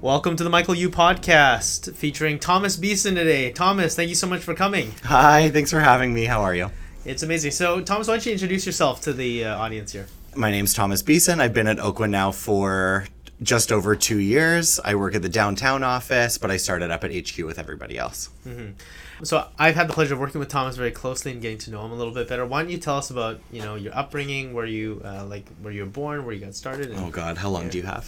Welcome to the Michael Yu podcast featuring Thomas Beeson today. Thomas, thank you so much for coming. Hi, thanks for having me. How are you? It's amazing. So, Thomas, why don't you introduce yourself to the audience here? My name's Thomas Beeson. I've been at Oakwyn now for just over 2 years. I work at the downtown office, but I started up at HQ with everybody else. Mm-hmm. So I've had the pleasure of working with Thomas very closely and getting to know him a little bit better. Why don't you tell us about your upbringing, where you where you were born, where you got started? Oh God, how long do you have?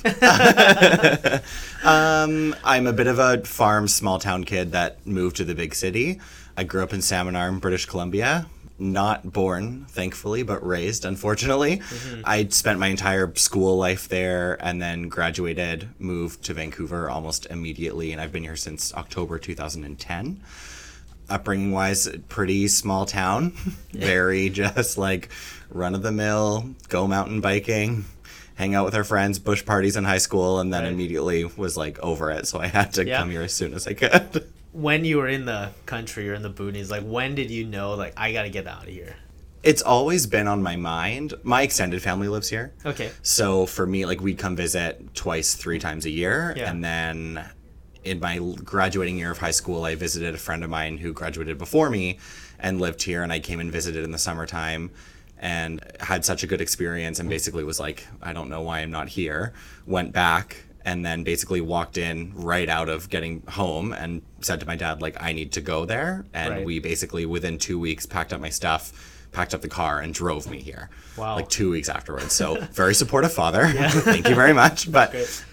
I'm a bit of a farm, small town kid that moved to the big city. I grew up in Salmon Arm, British Columbia. Not born, thankfully, but raised, unfortunately. Mm-hmm. I spent my entire school life there and then graduated, moved to Vancouver almost immediately, and I've been here since October 2010. Upbringing wise, pretty small town, very just like run of the mill, go mountain biking, hang out with our friends, bush parties in high school, and then immediately was like over it. So I had to come here as soon as I could. When you were in the country or in the boonies, like when did you know like I gotta get out of here? It's always been on my mind. My extended family lives here. Okay. So for me, like we'd come visit twice, 3 times a year, Yeah. and then in my graduating year of high school, I visited a friend of mine who graduated before me and lived here, and I came and visited in the summertime and had such a good experience and basically was like, I don't know why I'm not here. Went back and then basically walked in right out of getting home and said to my dad, like, I need to go there. And we basically, within 2 weeks, packed up my stuff, packed up the car, and drove me here. Wow. Like 2 weeks afterwards. So very supportive father. Thank you very much. But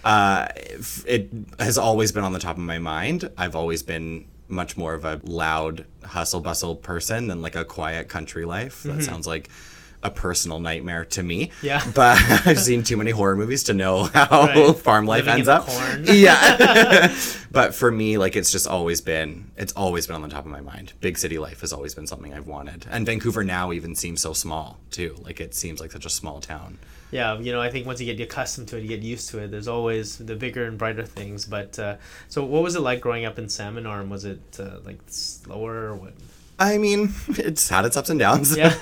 it has always been on the top of my mind. I've always been much more of a loud hustle bustle person than like a quiet country life. That sounds like a personal nightmare to me. Yeah. But I've seen too many horror movies to know how farm life Living ends in the up. corn. Yeah. But for me, like it's always been on the top of my mind. Big city life has always been something I've wanted. And Vancouver now even seems so small too. Like it seems like such a small town. Yeah, I think once you get accustomed to it, you get used to it. There's always the bigger and brighter things. But so what was it like growing up in Salmon Arm? Was it like slower or what? I mean, it's had its ups and downs. Yeah.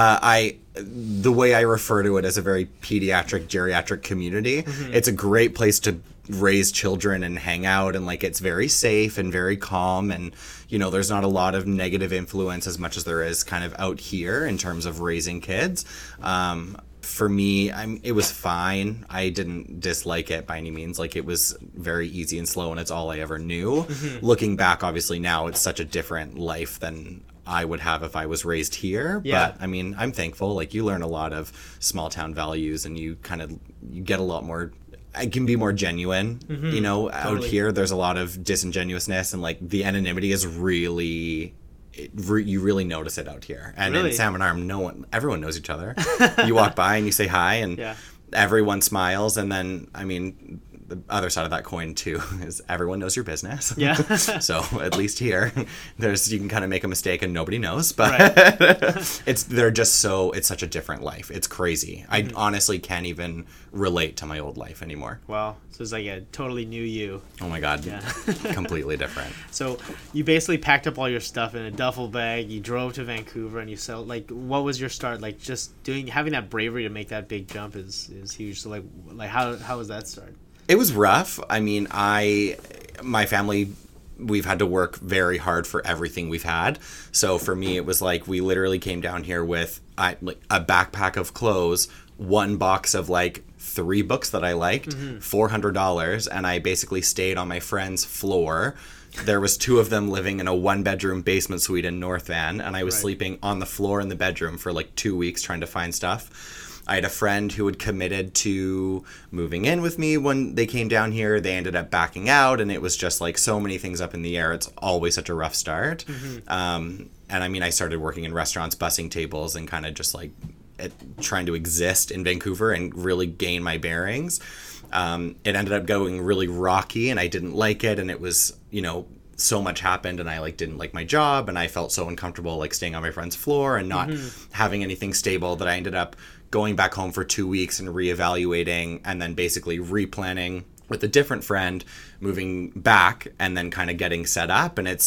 The way I refer to it as a very pediatric, geriatric community, it's a great place to raise children and hang out, and like it's very safe and very calm, and there's not a lot of negative influence as much as there is kind of out here in terms of raising kids. For me, it was fine. I didn't dislike it by any means. Like it was very easy and slow, and it's all I ever knew. Looking back, obviously now it's such a different life than I would have if I was raised here. Yeah. But I mean, I'm thankful. Like you learn a lot of small town values, and you get a lot more. I can be more genuine. Out here there's a lot of disingenuousness, and like the anonymity is really. You really notice it out here, and in Salmon Arm, everyone knows each other. You walk by and you say hi, and everyone smiles. And then, I mean, the other side of that coin too is everyone knows your business. Yeah. So at least here, you can kind of make a mistake and nobody knows, but it's such a different life. It's crazy. I honestly can't even relate to my old life anymore. Wow. So it's like a totally new you. Oh my God. Yeah. Completely different. So you basically packed up all your stuff in a duffel bag. You drove to Vancouver and you settled. Like, what was your start? Like, just having that bravery to make that big jump is huge. So like how was that start? It was rough. I mean, my family, we've had to work very hard for everything we've had. So for me, it was like we literally came down here with a backpack of clothes, one box of like 3 books that I liked, $400, and I basically stayed on my friend's floor. There was 2 of them living in a 1-bedroom basement suite in North Van, and I was sleeping on the floor in the bedroom for like 2 weeks trying to find stuff. I had a friend who had committed to moving in with me when they came down here. They ended up backing out, and it was just like so many things up in the air. It's always such a rough start. And I mean, I started working in restaurants, bussing tables, and kind of just like trying to exist in Vancouver and really gain my bearings. It ended up going really rocky, and I didn't like it. And it was, so much happened, and I like didn't like my job, and I felt so uncomfortable like staying on my friend's floor and not having anything stable that I ended up going back home for 2 weeks and reevaluating, and then basically replanning with a different friend, moving back, and then kind of getting set up. And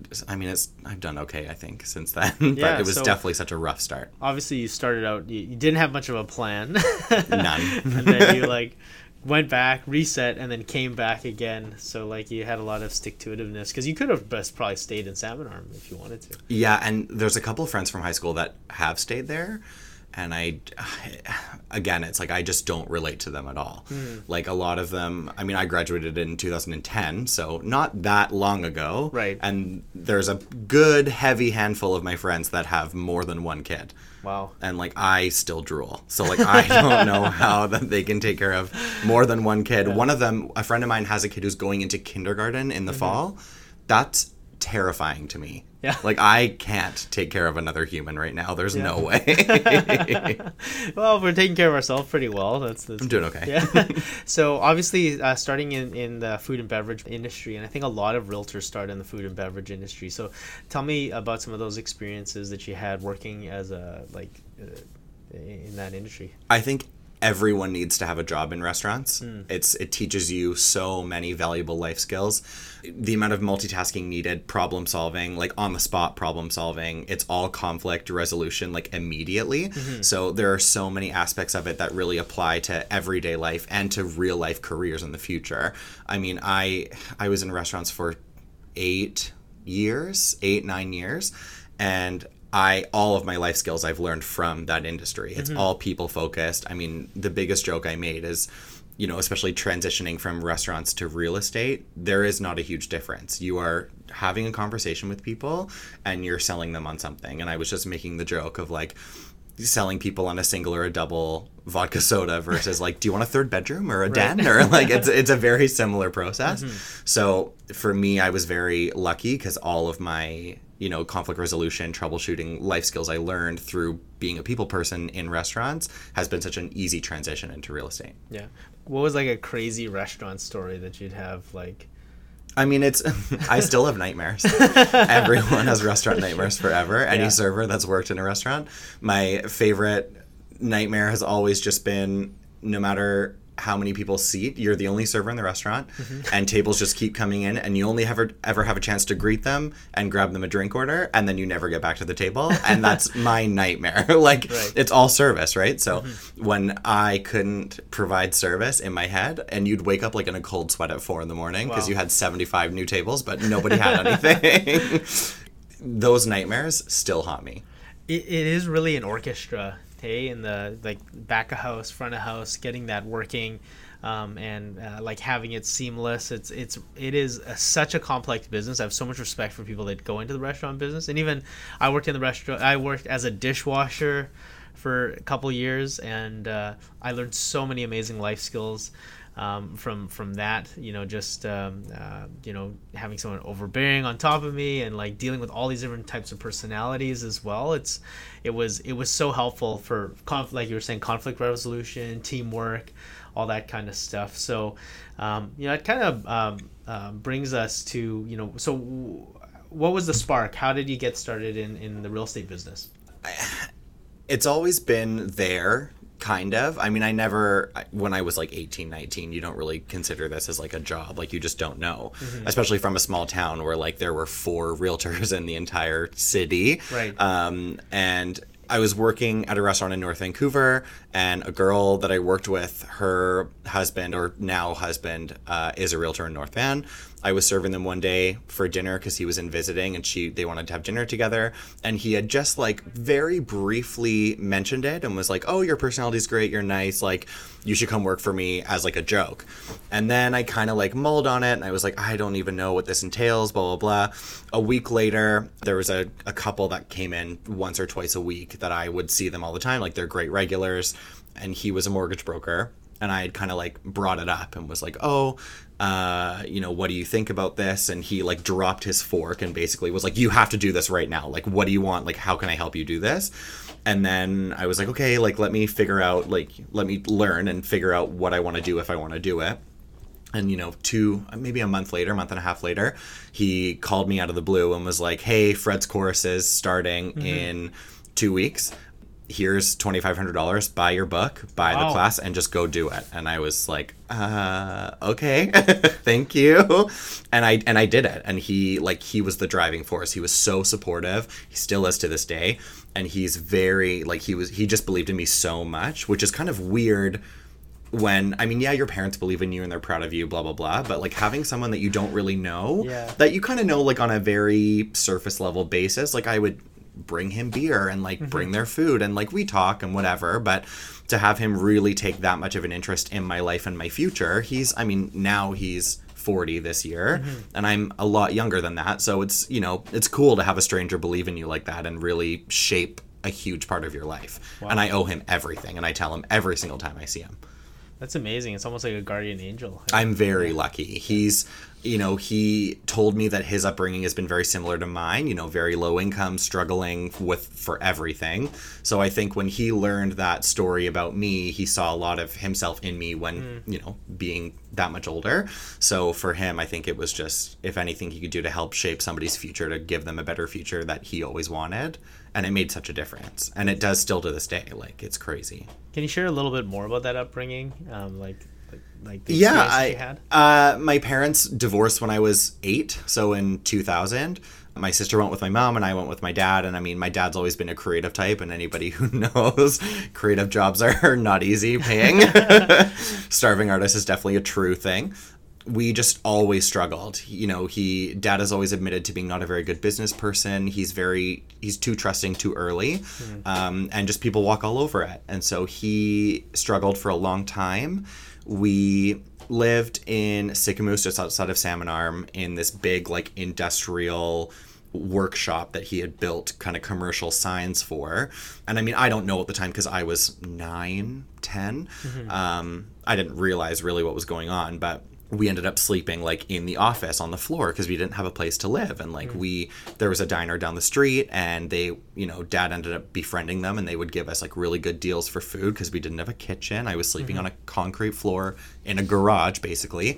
I've done okay, I think, since then. But it was definitely such a rough start. Obviously, you started out, you didn't have much of a plan. None. And then you went back, reset, and then came back again. So like you had a lot of stick-to-itiveness because you could have best probably stayed in Salmon Arm if you wanted to. Yeah, and there's a couple of friends from high school that have stayed there, and again, it's like I just don't relate to them at all. Like a lot of them, I mean, I graduated in 2010, so not that long ago. Right. And there's a good heavy handful of my friends that have more than one kid. Wow. And like I still drool. So like I don't know how that they can take care of more than one kid. Yeah. One of them, a friend of mine has a kid who's going into kindergarten in the fall. That's terrifying to me. Yeah. Like I can't take care of another human right now. There's no way. Well, we're taking care of ourselves pretty well. That's I'm doing okay. Yeah. So obviously starting in the food and beverage industry, and I think a lot of realtors start in the food and beverage industry. So tell me about some of those experiences that you had working as in that industry. I think everyone needs to have a job in restaurants. It teaches you so many valuable life skills. The amount of multitasking needed, problem solving, like on the spot problem solving, it's all conflict resolution like immediately. So there are so many aspects of it that really apply to everyday life and to real life careers in the future. I mean, I was in restaurants for 9 years, and all of my life skills I've learned from that industry. It's all people focused. I mean, the biggest joke I made is, you know, especially transitioning from restaurants to real estate, there is not a huge difference. You are having a conversation with people and you're selling them on something. And I was just making the joke of like selling people on a single or a double vodka soda versus like, do you want a third bedroom or a den? Or like, it's a very similar process. So for me, I was very lucky because all of my, you know, conflict resolution, troubleshooting, life skills I learned through being a people person in restaurants has been such an easy transition into real estate. Yeah. What was like a crazy restaurant story that you'd have like? I mean, I still have nightmares. Everyone has restaurant nightmares forever. Any server that's worked in a restaurant. My favorite nightmare has always just been no matter how many people seat, you're the only server in the restaurant and tables just keep coming in and you only ever have a chance to greet them and grab them a drink order and then you never get back to the table. And that's my nightmare. Like It's all service, right? So when I couldn't provide service in my head and you'd wake up like in a cold sweat at 4 a.m. because you had 75 new tables, but nobody had anything. Those nightmares still haunt me. It is really an orchestra. Hey, in the like back of house, front of house, getting that working, and like having it seamless. It is such a complex business. I have so much respect for people that go into the restaurant business, and even I worked in the restaurant. I worked as a dishwasher for a couple years, and I learned so many amazing life skills. From that, you know, just you know, having someone overbearing on top of me and like dealing with all these different types of personalities as well. It was so helpful for like you were saying, conflict resolution, teamwork, all that kind of stuff. So you know, it kind of brings us to, you know, so what was the spark? How did you get started in the real estate business? It's always been there. Kind of. I mean, when I was like 18, 19, you don't really consider this as like a job. Like you just don't know, especially from a small town where like there were 4 realtors in the entire city. Right. And I was working at a restaurant in North Vancouver, and a girl that I worked with, her husband or now husband is a realtor in North Van. I was serving them one day for dinner because he was in visiting and they wanted to have dinner together. And he had just like very briefly mentioned it and was like, oh, your personality's great. You're nice. Like you should come work for me, as like a joke. And then I kind of like mulled on it and I was like, I don't even know what this entails, blah, blah, blah. A week later, there was a couple that came in once or twice a week that I would see them all the time. Like they're great regulars. And he was a mortgage broker. And I had kind of like brought it up and was like, oh, you know, what do you think about this? And he like dropped his fork and basically was like, you have to do this right now. Like, what do you want? Like, how can I help you do this? And then I was like, okay, like, let me learn and figure out what I want to do if I want to do it. And, you know, maybe a month and a half later, he called me out of the blue and was like, hey, Fred's course is starting in 2 weeks. Here's $2,500, buy your book, buy the class, and just go do it. And I was like, okay, thank you. And I did it. And he was the driving force. He was so supportive. He still is to this day. And he's very, like, he just believed in me so much, which is kind of weird when, I mean, yeah, your parents believe in you and they're proud of you, blah, blah, blah. But like having someone that you don't really know, Yeah. that you kind of know like on a very surface level basis, like I would bring him beer and like bring their food and like we talk and whatever. But to have him really take that much of an interest in my life and my future, I mean, now he's 40 this year and I'm a lot younger than that. So it's, you know, it's cool to have a stranger believe in you like that and really shape a huge part of your life. Wow. And I owe him everything and I tell him every single time I see him. That's amazing. It's almost like a guardian angel. I'm very lucky. He's, you know, he told me that his upbringing has been very similar to mine, you know, very low income, struggling for everything. So I think when he learned that story about me, he saw a lot of himself in me when, you know, being that much older. So for him, I think it was just, if anything he could do to help shape somebody's future, to give them a better future that he always wanted. And it made such a difference. And it does still to this day. Like, it's crazy. Can you share a little bit more about that upbringing? Like the experience you had? My parents divorced when I was 8, so in 2000. My sister went with my mom and I went with my dad. And I mean, my dad's always been a creative type, and anybody who knows, creative jobs are not easy paying. Starving artist is definitely a true thing. We just always struggled. You know, dad has always admitted to being not a very good business person. He's too trusting too early. And just people walk all over it. And so he struggled for a long time. We lived in Sicamous, just outside of Salmon Arm, in this big like industrial workshop that he had built kind of commercial signs for. And I mean, I don't know at the time because I was 9, 10. I didn't realize really what was going on, but we ended up sleeping like in the office on the floor because we didn't have a place to live. And like there was a diner down the street, and they, you know, dad ended up befriending them, and they would give us like really good deals for food because we didn't have a kitchen. I was sleeping on a concrete floor in a garage, basically.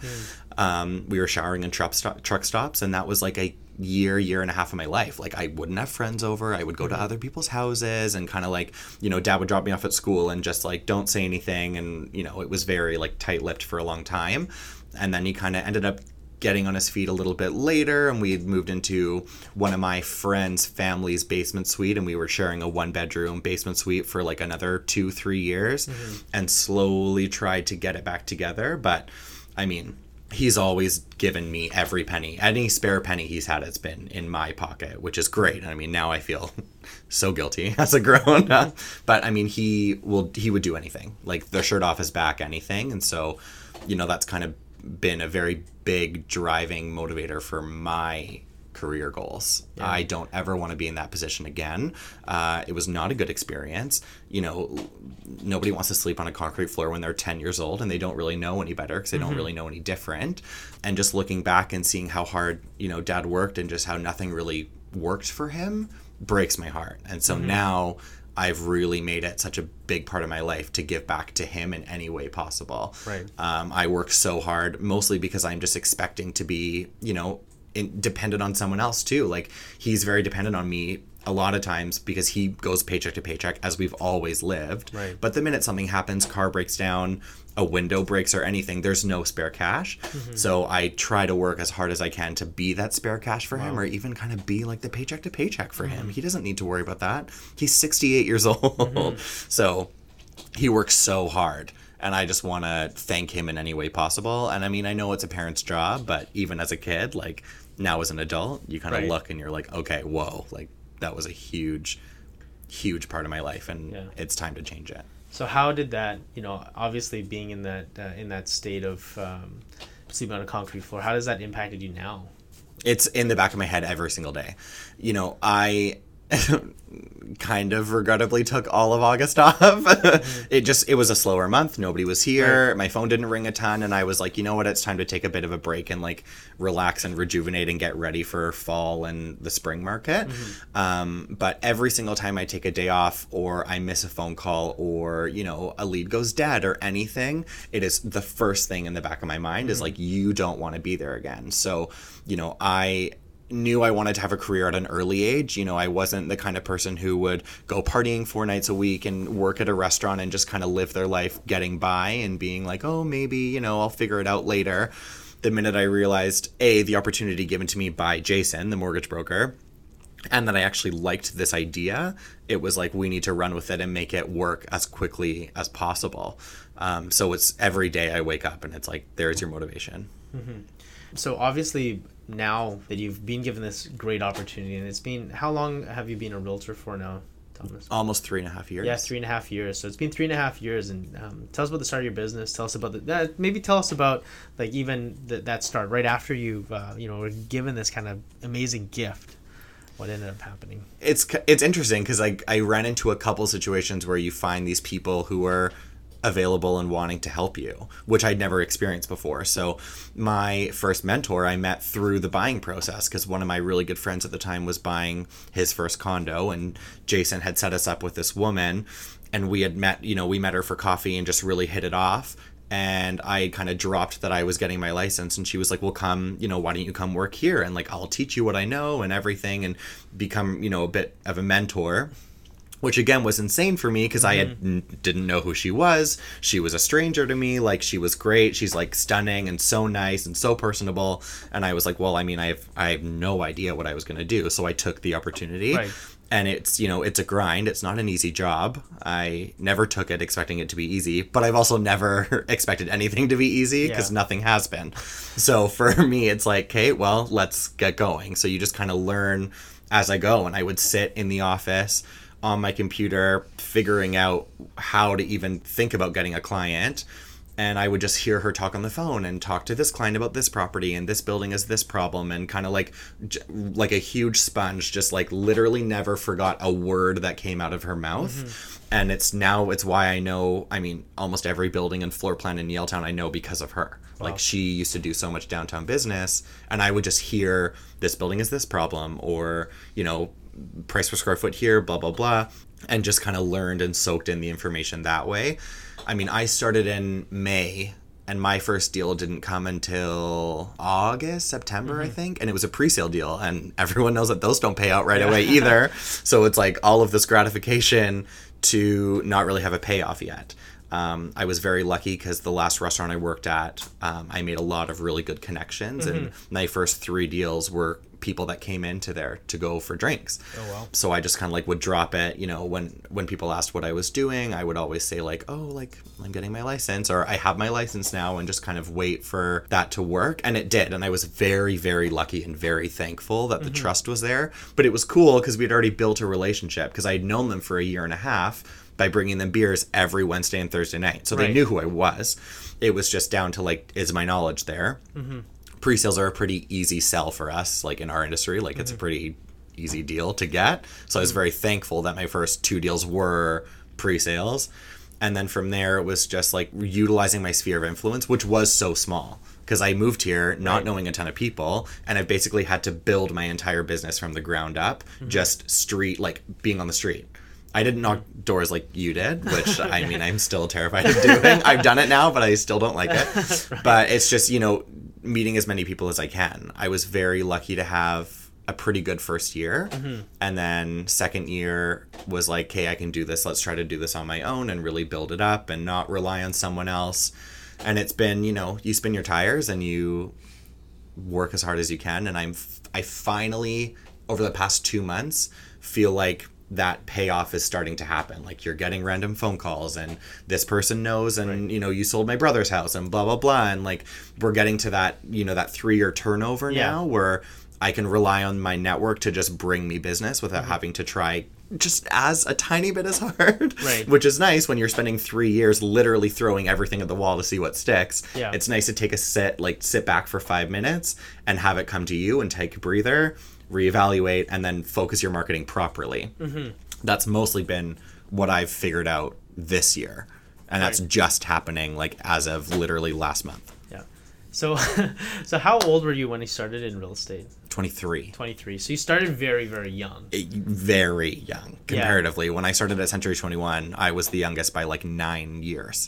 We were showering in truck stops, and that was like a year and a half of my life. Like, I wouldn't have friends over. I would go to other people's houses, and kind of like, you know, dad would drop me off at school and just like, don't say anything. And, you know, it was very like tight-lipped for a long time. And then he kind of ended up getting on his feet a little bit later, and we had moved into one of my friend's family's basement suite, and we were sharing a 1-bedroom basement suite for like another 2-3 years, and slowly tried to get it back together. But I mean, he's always given me every penny. Any spare penny he's had, it's been in my pocket, which is great. I mean, now I feel so guilty as a grown up. But I mean, he would do anything, like the shirt off his back, anything. And so, you know, that's kind of been a very big driving motivator for my career goals. Yeah. I don't ever want to be in that position again. It was not a good experience. You know, nobody wants to sleep on a concrete floor when they're 10 years old and they don't really know any better because they don't really know any different. And just looking back and seeing how hard, you know, dad worked and just how nothing really worked for him breaks my heart. And so now I've really made it such a big part of my life to give back to him in any way possible. Right. I work so hard, mostly because I'm just expecting to be, you know, dependent on someone else too. Like, he's very dependent on me a lot of times because he goes paycheck to paycheck, as we've always lived. Right. But the minute something happens, car breaks down, a window breaks or anything, there's no spare cash. So I try to work as hard as I can to be that spare cash for him, or even kind of be like the paycheck to paycheck for him. He doesn't need to worry about that. He's 68 years old. So he works so hard. And I just want to thank him in any way possible. And I mean, I know it's a parent's job, but even as a kid, like now as an adult, you kind of look and you're like, okay, whoa, like that was a huge part of my life, and it's time to change it. So how did that, you know, obviously being in that state of sleeping on a concrete floor, how does that impacted you now? It's in the back of my head every single day. You know, I kind of regrettably took all of August off. It was a slower month. Nobody was here. Right. My phone didn't ring a ton. And I was like, you know what? It's time to take a bit of a break and like relax and rejuvenate and get ready for fall and the spring market. But every single time I take a day off, or I miss a phone call, or, you know, a lead goes dead or anything, it is the first thing in the back of my mind is like, you don't want to be there again. So, you know, I knew I wanted to have a career at an early age. You know, I wasn't the kind of person who would go partying 4 nights a week and work at a restaurant and just kind of live their life getting by and being like, oh, maybe, you know, I'll figure it out later. The minute I realized, the opportunity given to me by Jason, the mortgage broker, and that I actually liked this idea, it was like, we need to run with it and make it work as quickly as possible. So it's every day I wake up and it's like, there's your motivation. So obviously now that you've been given this great opportunity, and it's been, how long have you been a realtor for now, Thomas? Almost 3.5 years. Yeah, 3.5 years. So it's been 3.5 years, and tell us about the start of your business. Tell us about that. Maybe tell us about like even that start right after you've were given this kind of amazing gift. What ended up happening? It's interesting because I ran into a couple situations where you find these people who are available and wanting to help you, which I'd never experienced before. So my first mentor I met through the buying process, because one of my really good friends at the time was buying his first condo, and Jason had set us up with this woman, and we had met, we met her for coffee and just really hit it off. And I kind of dropped that I was getting my license, and she was like, well, come, why don't you come work here? And like, I'll teach you what I know and everything, and become, a bit of a mentor. Which again was insane for me because I didn't know who she was. She was a stranger to me. Like, she was great. She's like stunning and so nice and so personable. And I was like, well, I mean, I have no idea what I was going to do. So I took the opportunity. Right. And it's, it's a grind. It's not an easy job. I never took it expecting it to be easy, but I've also never expected anything to be easy because nothing has been. So for me, it's like, okay, well, let's get going. So you just kind of learn as I go. And I would sit in the office on my computer figuring out how to even think about getting a client, and I would just hear her talk on the phone and talk to this client about this property, and this building has this problem, and kind of like a huge sponge, just like literally never forgot a word that came out of her mouth. And it's why I know, almost every building and floor plan in Yaletown I know because of her. Wow. Like, she used to do so much downtown business, and I would just hear, this building is this problem, or price per square foot here, blah, blah, blah, and just kind of learned and soaked in the information that way. I started in May, and my first deal didn't come until August, September, I think, and it was a pre-sale deal, and everyone knows that those don't pay out right away either. So it's like all of this gratification to not really have a payoff yet. I was very lucky because the last restaurant I worked at, I made a lot of really good connections, and my first 3 deals were people that came into there to go for drinks. Oh, wow. So I just kind of like would drop it, when people asked what I was doing, I would always say like, oh, like, I'm getting my license, or I have my license now, and just kind of wait for that to work. And it did. And I was very, very lucky and very thankful that the trust was there. But it was cool because we'd already built a relationship, because I'd known them for a year and a half by bringing them beers every Wednesday and Thursday night. So they knew who I was. It was just down to like, is my knowledge there? Pre-sales are a pretty easy sell for us, like in our industry. Like, it's a pretty easy deal to get. So I was very thankful that my first 2 deals were pre-sales. And then from there, it was just like utilizing my sphere of influence, which was so small. Because I moved here not knowing a ton of people, and I've basically had to build my entire business from the ground up, just being on the street. I didn't knock doors like you did, which I'm still terrified of doing. I've done it now, but I still don't like it. But it's just, meeting as many people as I can. I was very lucky to have a pretty good first year. And then second year was like, hey, I can do this. Let's try to do this on my own and really build it up and not rely on someone else. And it's been, you spin your tires and you work as hard as you can. And I finally, over the past 2 months, feel like that payoff is starting to happen. Like, you're getting random phone calls, and this person knows, and you sold my brother's house, and blah blah blah, and like, we're getting to that that 3-year turnover now, where I can rely on my network to just bring me business without having to try just as a tiny bit as hard, which is nice when you're spending 3 years literally throwing everything at the wall to see what sticks. It's nice to take a sit back for 5 minutes and have it come to you, and take a breather, reevaluate, and then focus your marketing properly. That's mostly been what I've figured out this year, and that's just happening like as of literally last month. So how old were you when you started in real estate? 23. So you started very, very young. Very young, comparatively. When I started at Century 21, I was the youngest by like 9 years.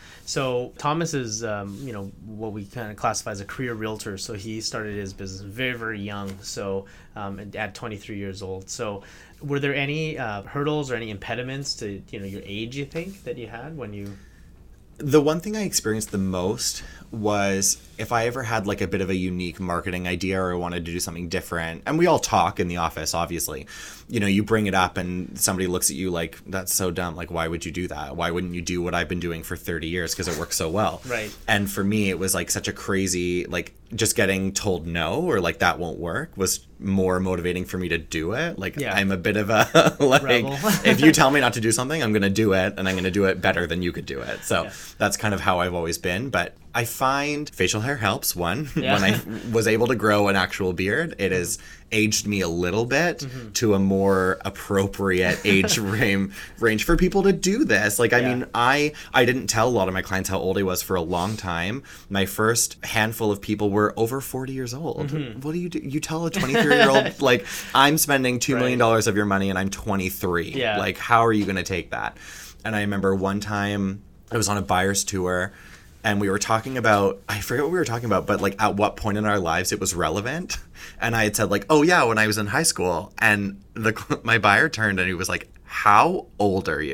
So Thomas is, what we kind of classify as a career realtor. So he started his business very, very young. So at 23 years old. So were there any hurdles or any impediments to, your age, you think, that you had when you... The one thing I experienced the most was if I ever had like a bit of a unique marketing idea or I wanted to do something different, and we all talk in the office, obviously, you know, you bring it up and somebody looks at you like, that's so dumb. Like, why would you do that? Why wouldn't you do what I've been doing for 30 years? Because it works so well. Right. And for me, it was like such a crazy, like just getting told no or like that won't work was more motivating for me to do it. Like, Yeah. I'm a bit of a, like, Rebel. if you tell me not to do something, I'm going to do it, and I'm going to do it better than you could do it. So Yeah. that's kind of how I've always been. But I find facial hair helps, one. Yeah. When I was able to grow an actual beard, it has aged me a little bit to a more appropriate age range for people to do this. Like, I Yeah. mean, I didn't tell a lot of my clients how old I was for a long time. My first handful of people were over 40 years old. What do? You tell a 23-year-old, like, I'm spending $2 million of your money and I'm 23. Yeah. Like, how are you going to take that? And I remember one time I was on a buyer's tour and we were talking about, I forget what we were talking about, but like at what point in our lives it was relevant. And I had said like, oh yeah, when I was in high school. And my buyer turned and he was like, how old are you?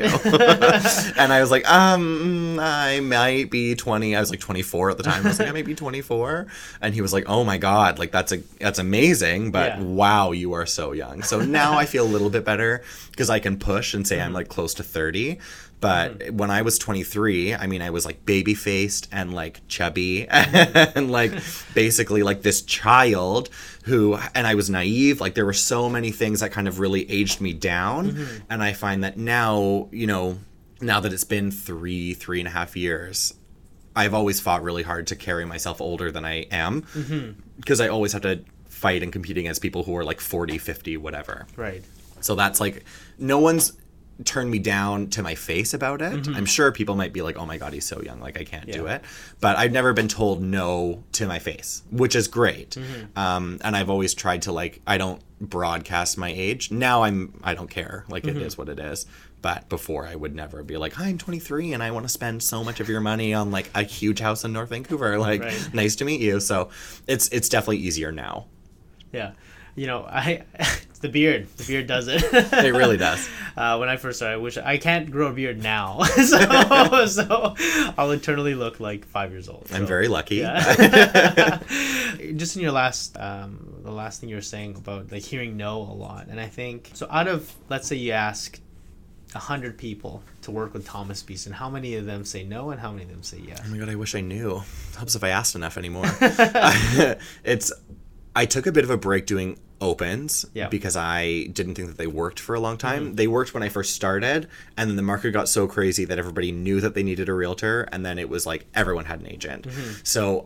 And I was like, I might be 20. I was like 24 at the time. I was like, I might be 24. And he was like, oh my God, like that's amazing. But Yeah. wow, you are so young. So now I feel a little bit better because I can push and say I'm like close to 30. But when I was 23, I mean, I was like baby faced and like chubby and like basically like this child who, and I was naive. Like there were so many things that kind of really aged me down. And I find that now, you know, now that it's been 3.5 years, I've always fought really hard to carry myself older than I am because I always have to fight and compete against people who are like 40, 50, whatever. Right. So that's like, no one's turned me down to my face about it. I'm sure people might be like, oh my God, he's so young, like I can't do it. But I've never been told no to my face, which is great. And I've always tried to like, I don't broadcast my age. Now I don't care. Like it is what it is. But before I would never be like, hi, I'm 23 and I want to spend so much of your money on like a huge house in North Vancouver. Like, Right. nice to meet you. So it's definitely easier now. Yeah. You know, it's the beard. The beard does it. It really does. When I first started, I wish I can't grow a beard now, so I'll eternally look like 5 years old. I'm So, very lucky. yeah. Just in your the last thing you were saying about like hearing no a lot, and I think so. Out of, let's say you ask 100 people to work with Thomas Beeson, how many of them say no, and how many of them say yes? Oh my God, I wish I knew. Helps if I asked enough anymore. I took a bit of a break doing opens because I didn't think that they worked for a long time. They worked when I first started, and then the market got so crazy that everybody knew that they needed a realtor, and then it was like everyone had an agent. So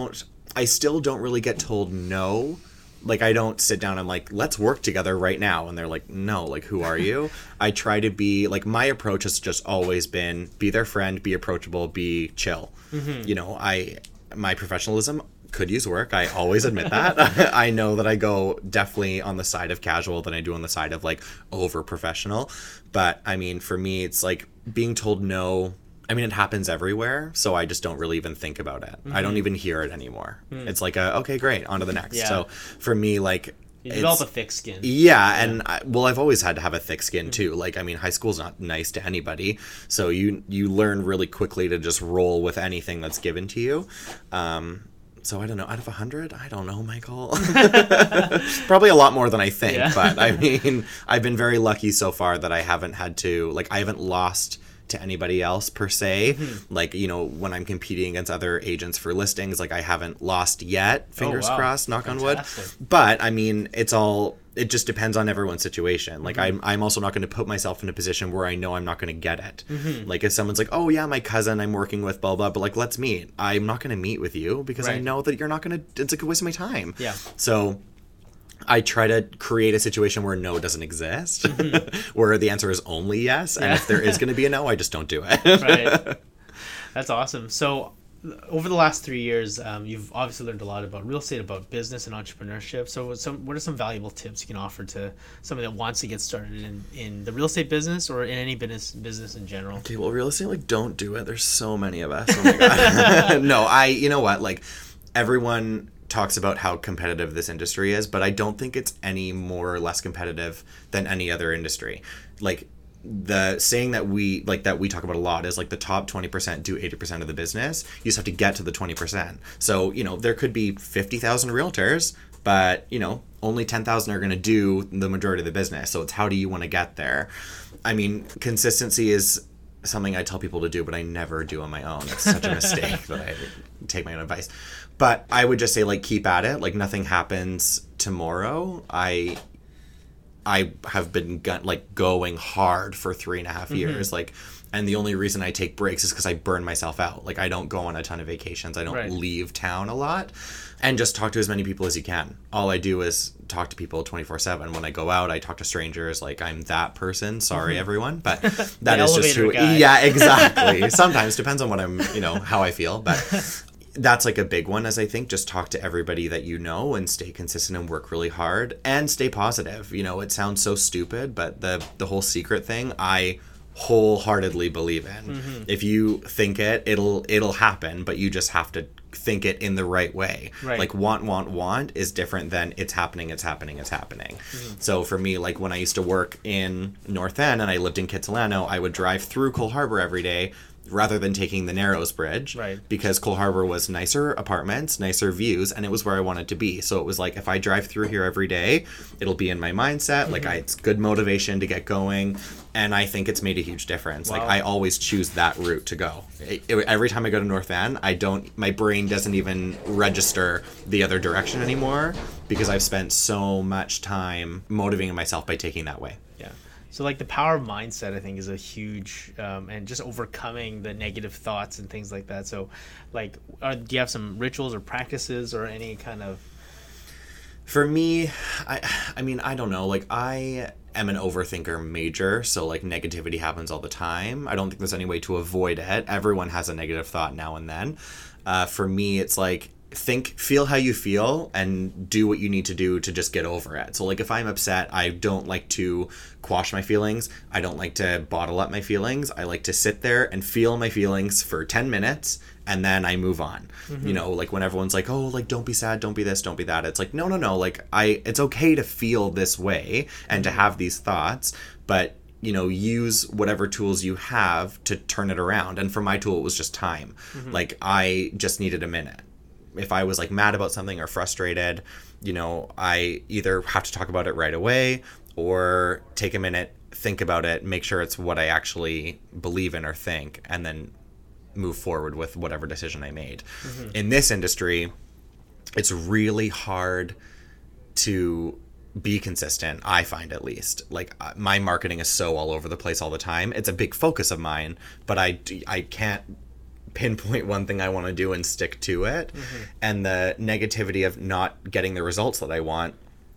I still don't really get told no. Like I don't sit down and like, let's work together right now. And they're like, no, like, who are you? I try to be like, my approach has just always been be their friend, be approachable, be chill. You know, my professionalism could use work. I always admit that. I know that I go definitely on the side of casual than I do on the side of like over professional. But I mean, for me, it's like being told no. I mean, it happens everywhere, so I just don't really even think about it. I don't even hear it anymore. It's like, okay, great, on to the next. Yeah. So for me, like, You develop a thick skin. yeah, and I've always had to have a thick skin too. Like, I mean, high school's not nice to anybody, so you learn really quickly to just roll with anything that's given to you. So I don't know, out of 100, I don't know, Michael. Probably a lot more than I think, but I mean, I've been very lucky so far that I haven't had to, like, I haven't lost to anybody else per se. Like, you know, when I'm competing against other agents for listings, like I haven't lost yet, fingers crossed, knock on wood. But I mean, it just depends on everyone's situation. Like I'm also not going to put myself in a position where I know I'm not going to get it. Like if someone's like, oh yeah, my cousin I'm working with, blah blah, but like, let's meet, I'm not going to meet with you because I know that you're not going to, it's like a waste of my time. So I try to create a situation where no doesn't exist, where the answer is only yes. And if there is going to be a no, I just don't do it. Right. That's awesome. So over the last 3 years, you've obviously learned a lot about real estate, about business and entrepreneurship. So what are some valuable tips you can offer to somebody that wants to get started in the real estate business or in any business in general? Okay, well, real estate, like, don't do it. There's so many of us. Oh my God. No, you know what? Like, everyone talks about how competitive this industry is, but I don't think it's any more or less competitive than any other industry. Like, the saying that we talk about a lot is like the top 20% do 80% of the business. You just have to get to the 20%. So, there could be 50,000 realtors, but, only 10,000 are going to do the majority of the business. So it's how do you want to get there? I mean, consistency is something I tell people to do, but I never do on my own. It's such a mistake that I take my own advice. But I would just say, like, keep at it. Like, nothing happens tomorrow. I have been going hard for 3.5 years. Like, and the only reason I take breaks is because I burn myself out. Like, I don't go on a ton of vacations. I don't leave town a lot. And just talk to as many people as you can. All I do is talk to people 24/7. When I go out, I talk to strangers. Like, I'm that person. Sorry, everyone. But that is just who... guy. Yeah, exactly. Sometimes. Depends on what I'm, how I feel. But that's like a big one, as I think. Just talk to everybody that you know and stay consistent and work really hard. And stay positive. It sounds so stupid, but the whole secret thing, I wholeheartedly believe in. If you think it'll happen, but you just have to think it in the right way. Like, want is different than it's happening. So for me, like, when I used to work in North End and I lived in Kitsilano, I would drive through Cole Harbour every day rather than taking the Narrows Bridge, because Cole Harbour was nicer apartments, nicer views, and it was where I wanted to be. So it was like, if I drive through here every day, it'll be in my mindset. Like, it's good motivation to get going, and I think it's made a huge difference. Like, I always choose that route to go. Every time I go to North End, my brain doesn't even register the other direction anymore, because I've spent so much time motivating myself by taking that way. Yeah. So, like, the power of mindset, I think, is a huge, and just overcoming the negative thoughts and things like that. So, like, do you have some rituals or practices or any kind of... For me, I mean, I don't know. Like, I am an overthinker major, so, like, negativity happens all the time. I don't think there's any way to avoid it. Everyone has a negative thought now and then. For me, it's like, feel how you feel and do what you need to do to just get over it. So, like, if I'm upset, I don't like to quash my feelings. I don't like to bottle up my feelings. I like to sit there and feel my feelings for 10 minutes, and then I move on. Like, when everyone's like, oh, like, don't be sad, don't be this, don't be that. It's like, no. Like, it's okay to feel this way and to have these thoughts, but use whatever tools you have to turn it around. And for my tool, it was just time. Like, I just needed a minute. If I was, like, mad about something or frustrated, I either have to talk about it right away or take a minute, think about it, make sure it's what I actually believe in or think, and then move forward with whatever decision I made. In this industry, it's really hard to be consistent, I find, at least. Like, my marketing is so all over the place all the time. It's a big focus of mine, but I can't pinpoint one thing I want to do and stick to it. And the negativity of not getting the results that I want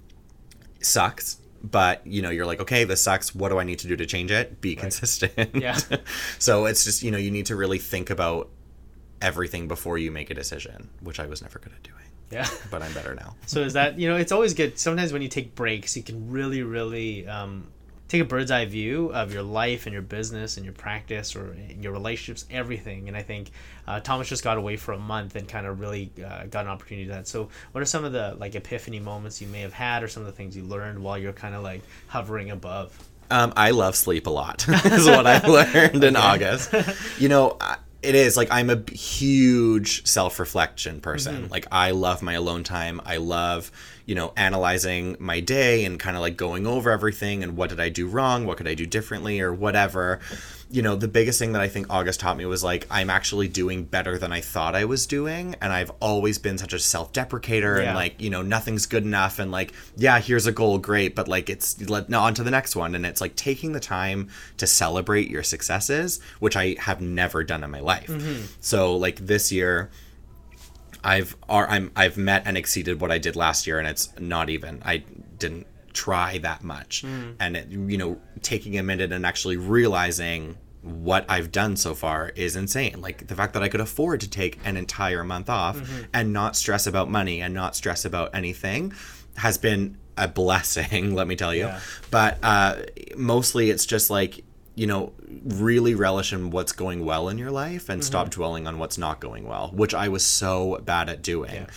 sucks. But, you're like, okay, this sucks. What do I need to do to change it? Be consistent. Yeah. So it's just, you need to really think about everything before you make a decision, which I was never good at doing. Yeah. But I'm better now. So is that, it's always good. Sometimes when you take breaks, you can really, really take a bird's eye view of your life and your business and your practice or your relationships, everything. And I think Thomas just got away for a month and kind of really got an opportunity to do that. So what are some of the, like, epiphany moments you may have had, or some of the things you learned while you're kind of, like, hovering above? I love sleep a lot is what I learned in August. It is, like, I'm a huge self-reflection person. Like, I love my alone time. I love, analyzing my day and kind of, like, going over everything and what did I do wrong? What could I do differently or whatever. The biggest thing that I think August taught me was, like, I'm actually doing better than I thought I was doing. And I've always been such a self-deprecator and, like, nothing's good enough. And, like, yeah, here's a goal, great. But, like, on to the next one. And it's, like, taking the time to celebrate your successes, which I have never done in my life. So, like, this year, I've met and exceeded what I did last year, and it's not even. I didn't try that much. And it, taking a minute and actually realizing what I've done so far is insane. Like, the fact that I could afford to take an entire month off and not stress about money and not stress about anything has been a blessing, let me tell you. But mostly it's just, like, really relish in what's going well in your life and stop dwelling on what's not going well, which I was so bad at doing.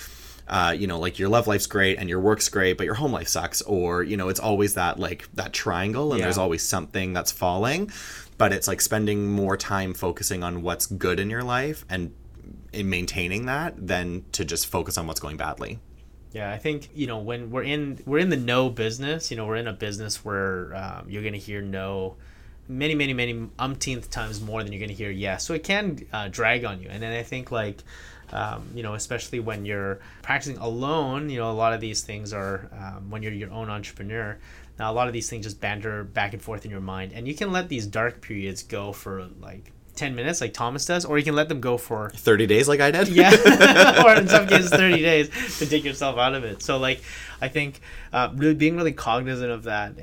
like your love life's great and your work's great, but your home life sucks, or it's always that like that triangle, and there's always something that's falling. But it's like spending more time focusing on what's good in your life and in maintaining that than to just focus on what's going badly. Yeah, I think, when we're in the no business, we're in a business where you're going to hear no many, many, many umpteenth times more than you're going to hear yes. So it can drag on you. And then I think like, especially when you're practicing alone, a lot of these things are, when you're your own entrepreneur, now a lot of these things just banter back and forth in your mind. And you can let these dark periods go for like 10 minutes like Thomas does, or you can let them go for 30 days like I did. Yeah. Or in some cases 30 days to take yourself out of it. So like I think really being really cognizant of that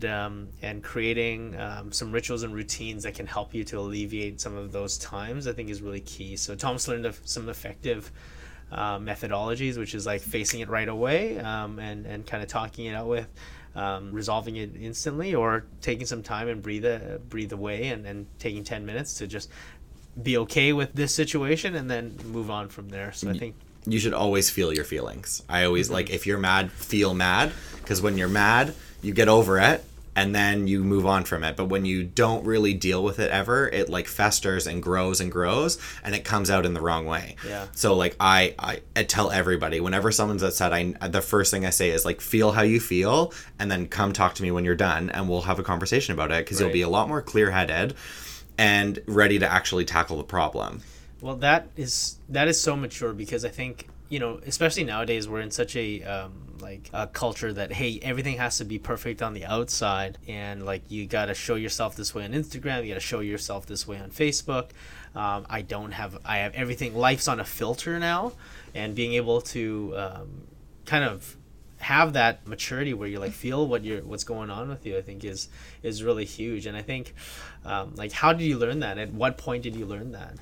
and creating some rituals and routines that can help you to alleviate some of those times, I think is really key. So Thomas learned some effective methodologies, which is like facing it right away and kind of talking it out with resolving it instantly, or taking some time and breathe away and taking 10 minutes to just be okay with this situation and then move on from there. So I think you should always feel your feelings. I always like, if you're mad, feel mad, because when you're mad, you get over it and then you move on from it. But when you don't really deal with it ever, it like festers and grows and it comes out in the wrong way. Yeah. So like I tell everybody, whenever someone's upset, the first thing I say is like, feel how you feel, and then come talk to me when you're done and we'll have a conversation about it, because you'll be a lot more clear-headed and ready to actually tackle the problem. Well, that is so mature, because I think, especially nowadays, we're in such a culture that, hey, everything has to be perfect on the outside, and like you got to show yourself this way on Instagram, you got to show yourself this way on Facebook. I have everything. Life's on a filter now, and being able to kind of have that maturity where you like feel what's going on with you, I think is really huge. And I think how did you learn that? At what point did you learn that?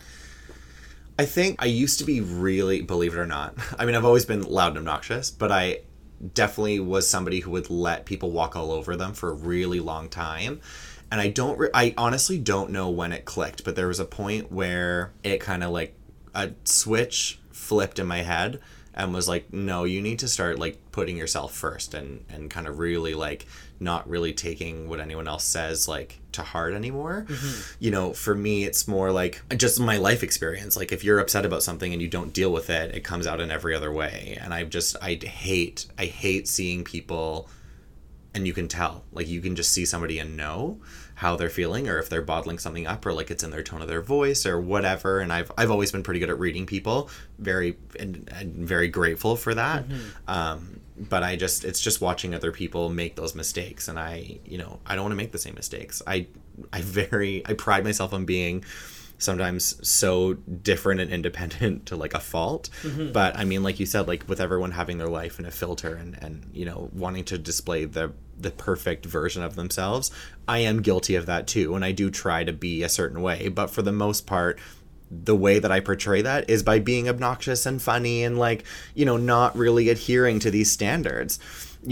I think I used to be really, believe it or not, I mean, I've always been loud and obnoxious, but I definitely was somebody who would let people walk all over them for a really long time. And I honestly don't know when it clicked, but there was a point where it kind of like a switch flipped in my head and was like, no, you need to start like putting yourself first and kind of really like not really taking what anyone else says like to heart anymore. Mm-hmm. For me, it's more like just my life experience. Like if you're upset about something and you don't deal with it, it comes out in every other way. And I hate seeing people, and you can tell, like you can just see somebody and know how they're feeling, or if they're bottling something up, or like it's in their tone of their voice or whatever. And I've always been pretty good at reading people, very grateful for that. Mm-hmm. But it's just watching other people make those mistakes, and I don't want to make the same mistakes. I pride myself on being sometimes so different and independent to like a fault. Mm-hmm. But I mean, like you said, like with everyone having their life in a filter and wanting to display the perfect version of themselves, I am guilty of that too, and I do try to be a certain way. But for the most part, the way that I portray that is by being obnoxious and funny and like, not really adhering to these standards.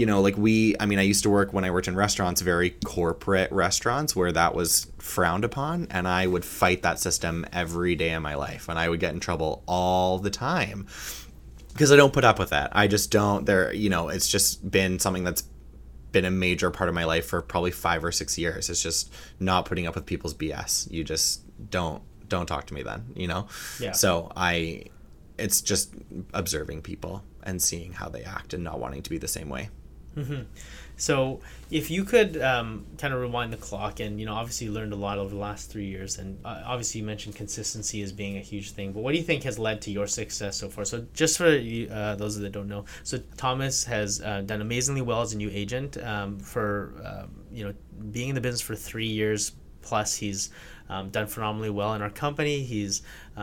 I used to work, when I worked in restaurants, very corporate restaurants where that was frowned upon, and I would fight that system every day of my life, and I would get in trouble all the time because I don't put up with that. I just don't. It's just been something that's been a major part of my life for probably 5 or 6 years. It's just not putting up with people's BS. You just don't talk to me then, Yeah. So it's just observing people and seeing how they act and not wanting to be the same way. Mm-hmm. So if you could kind of rewind the clock, and obviously you learned a lot over the last 3 years, and obviously you mentioned consistency as being a huge thing, but what do you think has led to your success so far? So just for those that don't know, so Thomas has done amazingly well as a new agent for being in the business for 3 years plus. He's done phenomenally well in our company. He's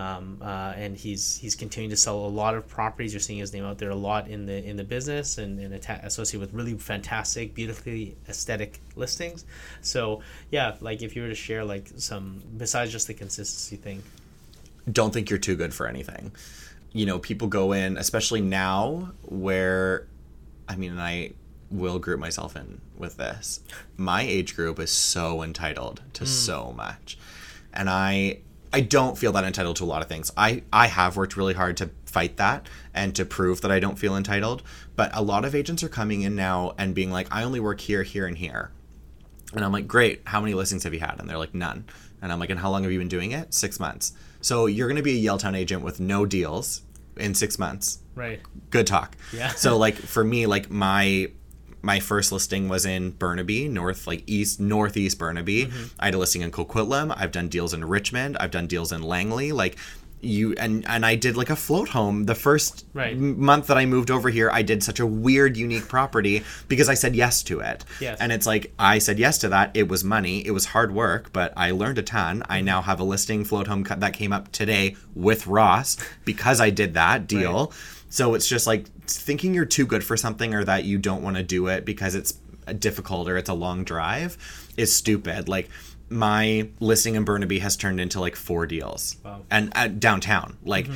continuing to sell a lot of properties. You're seeing his name out there a lot in the business and associated with really fantastic, beautifully aesthetic listings. So yeah, like if you were to share like some, besides just the consistency thing. Don't think you're too good for anything. People go in, especially now where, and I will group myself in with this. My age group is so entitled to so much. And I I don't feel that entitled to a lot of things. I have worked really hard to fight that and to prove that I don't feel entitled. But a lot of agents are coming in now and being like, I only work here, here, and here. And I'm like, great, how many listings have you had? And they're like, none. And I'm like, and how long have you been doing it? 6 months. So you're going to be a Yaletown agent with no deals in 6 months. Right. Good talk. Yeah. So like for me, like my first listing was in Burnaby, northeast Burnaby. Mm-hmm. I had a listing in Coquitlam. I've done deals in Richmond. I've done deals in Langley. Like and I did like a float home the first month that I moved over here. I did such a weird, unique property because I said yes to it. Yes. And it's like, I said yes to that. It was money. It was hard work, but I learned a ton. I now have a listing float home that came up today with Ross because I did that deal. Right. So it's just like thinking you're too good for something or that you don't want to do it because it's difficult or it's a long drive is stupid. Like my listing in Burnaby has turned into like 4 deals. Wow. And downtown. Like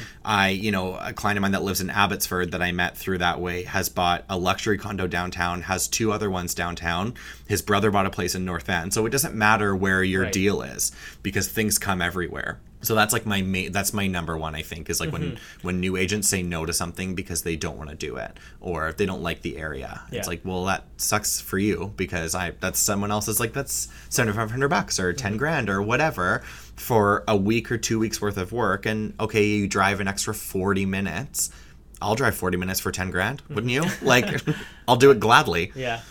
a client of mine that lives in Abbotsford that I met through that way has bought a luxury condo downtown, has 2 other ones downtown. His brother bought a place in North End. So it doesn't matter where your deal is because things come everywhere. So that's like that's my number one, I think, is like when new agents say no to something because they don't want to do it or if they don't like the area. Yeah. It's like, well, that sucks for you because that's someone else's, like, that's $7,500 or 10 grand or whatever for a week or 2 weeks worth of work. And okay, you drive an extra 40 minutes. I'll drive 40 minutes for 10 grand, wouldn't you? Like, I'll do it gladly. Yeah.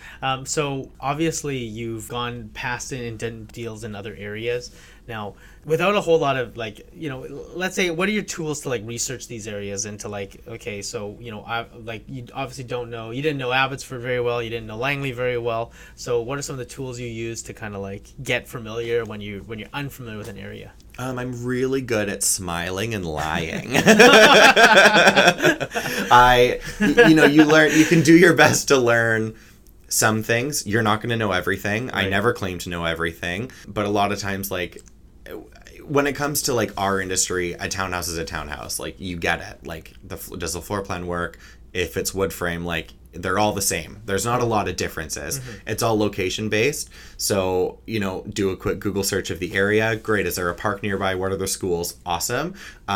So obviously you've gone past it and done deals in other areas. Now, without a whole lot of let's say, what are your tools to like research these areas into like, okay, so, you obviously you didn't know Abbotsford very well. You didn't know Langley very well. So what are some of the tools you use to kind of like get familiar when you're unfamiliar with an area? I'm really good at smiling and lying. You can do your best to learn some things. You're not going to know everything. Right. I never claim to know everything. But a lot of times, like, when it comes to, like, our industry, a townhouse is a townhouse. Like, you get it. Like, does the floor plan work? If it's wood frame, like, they're all the same. There's not a lot of differences. Mm-hmm. It's all location based. So, do a quick Google search of the area. Great. Is there a park nearby? What are the schools? Awesome.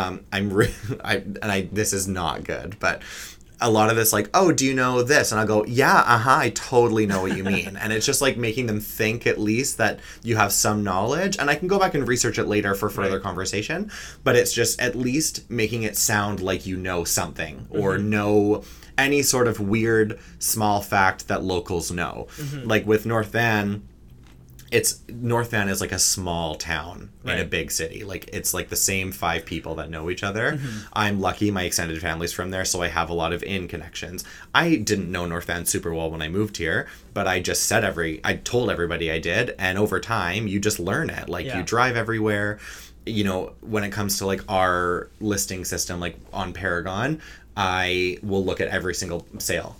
This is not good, but a lot of this, like, oh, do you know this? And I'll go, yeah, I totally know what you mean. And it's just like making them think at least that you have some knowledge. And I can go back and research it later for further conversation. But it's just at least making it sound like you know something or know any sort of weird small fact that locals know. Mm-hmm. Like with North Van, North Van is like a small town in a big city. Like, it's like the same 5 people that know each other. Mm-hmm. I'm lucky my extended family's from there, so I have a lot of connections. I didn't know North Van super well when I moved here, but I just I told everybody I did, and over time, you just learn it. Like, you drive everywhere. When it comes to like our listing system, like on Paragon, I will look at every single sale.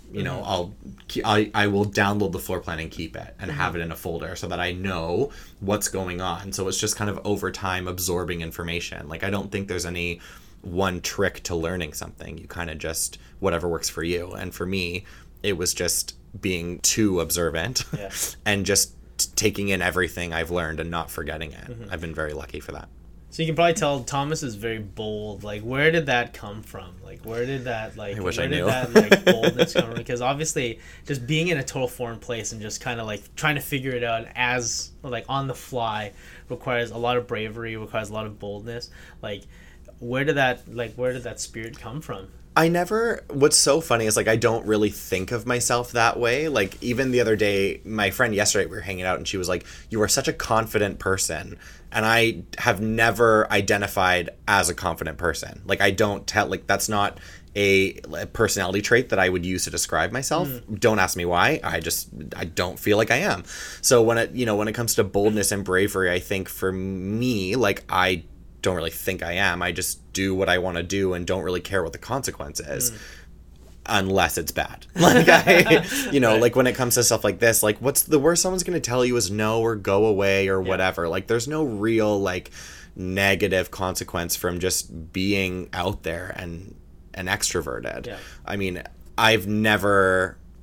I will download the floor plan and keep it and have it in a folder so that I know what's going on. So it's just kind of over time absorbing information. Like, I don't think there's any one trick to learning something. You kind of just, whatever works for you. And for me, it was just being too observant and just taking in everything I've learned and not forgetting it. Mm-hmm. I've been very lucky for that. So you can probably tell Thomas is very bold. Like, where did that come from? Like, where did that, like, boldness come from? Because obviously, just being in a total foreign place and just kind of like trying to figure it out as like on the fly requires a lot of bravery, requires a lot of boldness. Like, where did that spirit come from? What's so funny is, like, I don't really think of myself that way. Like, even the other day, my friend yesterday, we were hanging out and she was like, you are such a confident person. And I have never identified as a confident person. Like, I don't tell, like, that's not a personality trait that I would use to describe myself. Don't ask me why. I don't feel like I am. So when it comes to boldness and bravery, I think for me, like, I don't really think I am. I just do what I want to do and don't really care what the consequence is. Unless it's bad. Like, like when it comes to stuff like this, like, what's the worst someone's going to tell you is no or go away or whatever. Like, there's no real, like, negative consequence from just being out there and extroverted. Yeah. I mean, I've never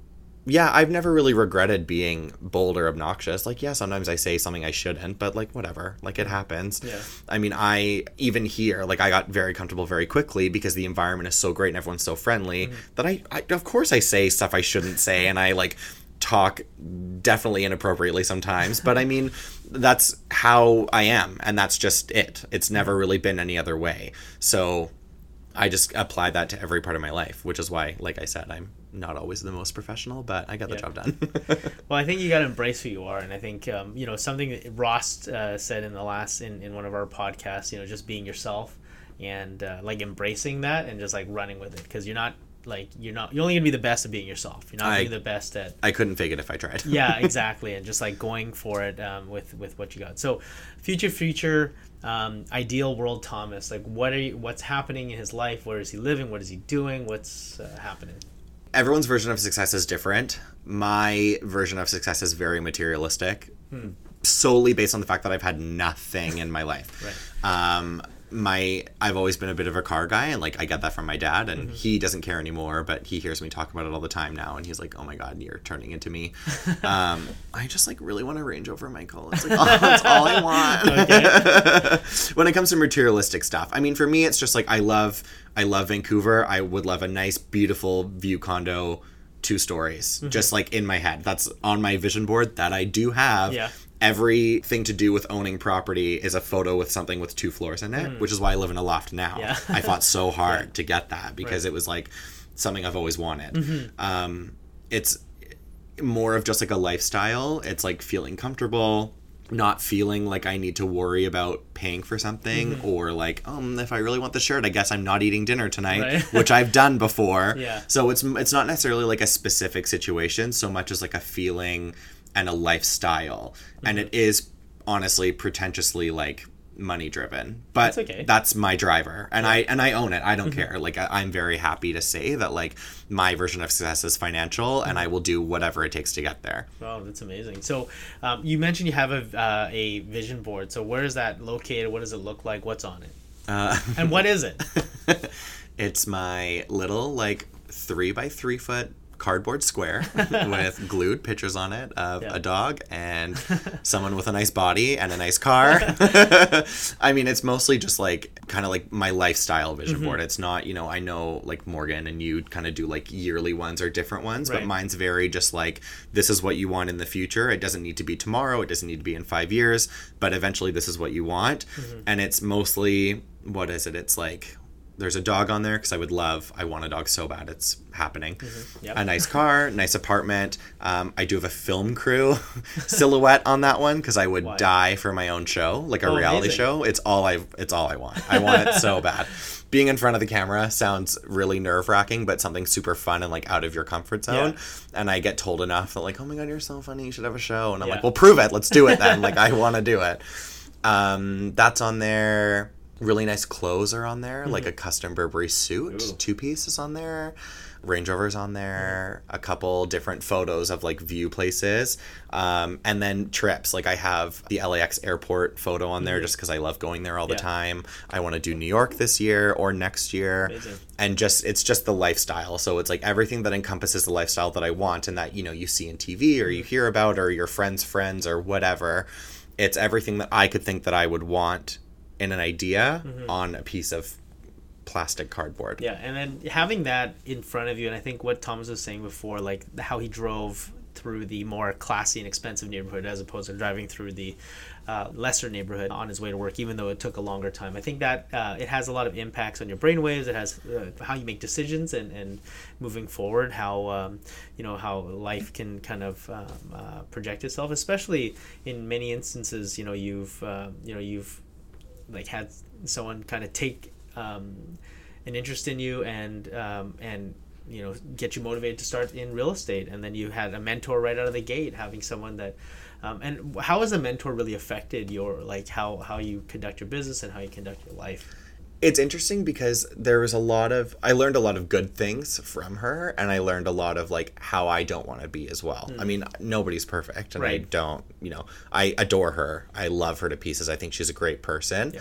Yeah, I've never really regretted being bold or obnoxious. Like, yeah, sometimes I say something I shouldn't, but like, whatever. Like, it happens. Yeah. I mean, even here, like, I got very comfortable very quickly because the environment is so great and everyone's so friendly that I of course I say stuff I shouldn't say, and I like talk definitely inappropriately sometimes. But I mean, that's how I am, and that's just it. It's never really been any other way. So I just apply that to every part of my life, which is why, like I said, I'm not always the most professional, but I got the job done. Well, I think you got to embrace who you are. And I think, something that Ross said in one of our podcasts, just being yourself and like embracing that and just like running with it. Because you're only gonna be the best at being yourself. You're not being the best at. I couldn't fake it if I tried. Yeah, exactly. And just like going for it with what you got. So future ideal world Thomas, like what's happening in his life? Where is he living? What is he doing? What's happening? Everyone's version of success is different. My version of success is very materialistic, solely based on the fact that I've had nothing in my life. Right. I've always been a bit of a car guy, and like I get that from my dad, and he doesn't care anymore, but he hears me talk about it all the time now, and he's like, "Oh my God, you're turning into me." I just like really want a Range Rover, Michael. It's like, that's all I want. Okay. When it comes to materialistic stuff, I mean, for me, it's just like I love Vancouver. I would love a nice, beautiful view condo, 2 stories, just like in my head. That's on my vision board that I do have. Yeah. Everything to do with owning property is a photo with something with 2 floors in it, which is why I live in a loft now. Yeah. I fought so hard to get that because it was like something I've always wanted. It's more of just like a lifestyle. It's like feeling comfortable, not feeling like I need to worry about paying for something or like, if I really want the shirt, I guess I'm not eating dinner tonight, Right. which I've done before. Yeah. So it's not necessarily like a specific situation so much as like a feeling and a lifestyle. And it is honestly pretentiously like money driven, but That's okay. That's my driver, and I own it. I don't care. Like I'm very happy to say that like my version of success is financial, and I will do whatever it takes to get there. Wow, that's amazing. So you mentioned you have a vision board. So where is that located? What does it look like? What's on it? And what is it? It's my little like 3x3 foot cardboard square with glued pictures on it of a dog and someone with a nice body and a nice car. I mean, it's mostly just like kind of like my lifestyle vision board. It's not, I know like Morgan and you kind of do like yearly ones or different ones, Right. but mine's very just like, this is what you want in the future. It doesn't need to be tomorrow. It doesn't need to be in 5 years, but eventually this is what you want. And it's mostly, what is it? It's like, there's a dog on there because I want a dog so bad it's happening. Yep. A nice car, nice apartment. I do have a film crew silhouette on that one because I would die for my own show, like a reality amazing. show. It's all I want. I want it so bad. Being in front of the camera sounds really nerve-wracking, but something super fun and like out of your comfort zone. Yeah. And I get told enough that like, oh my God, you're so funny. You should have a show. And I'm like, well, prove it. Let's do it then. Like, I want to do it. That's on there. Really nice clothes are on there, like a custom Burberry suit. Ooh. 2-piece is on there. Range Rover's on there. A couple different photos of like view places. And then trips. Like I have the LAX airport photo on there just because I love going there all the time. I want to do New York this year or next year. Amazing. And it's just the lifestyle. So it's like everything that encompasses the lifestyle that I want and that, you see in TV or you hear about or your friends' friends or whatever. It's everything that I could think that I would want in an idea on a piece of plastic cardboard. Yeah, and then having that in front of you, and I think what Thomas was saying before, like how he drove through the more classy and expensive neighborhood as opposed to driving through the lesser neighborhood on his way to work, even though it took a longer time. I think that it has a lot of impacts on your brainwaves. It has how you make decisions and moving forward, how how life can kind of project itself, especially in many instances. You've like had someone kind of take an interest in you and get you motivated to start in real estate, and then you had a mentor right out of the gate, having someone that and how has a mentor really affected your like how you conduct your business and how you conduct your life? It's interesting because I learned a lot of good things from her, and I learned a lot of like how I don't want to be as well. I mean, nobody's perfect, and I Right. don't, I adore her. I love her to pieces. I think she's a great person.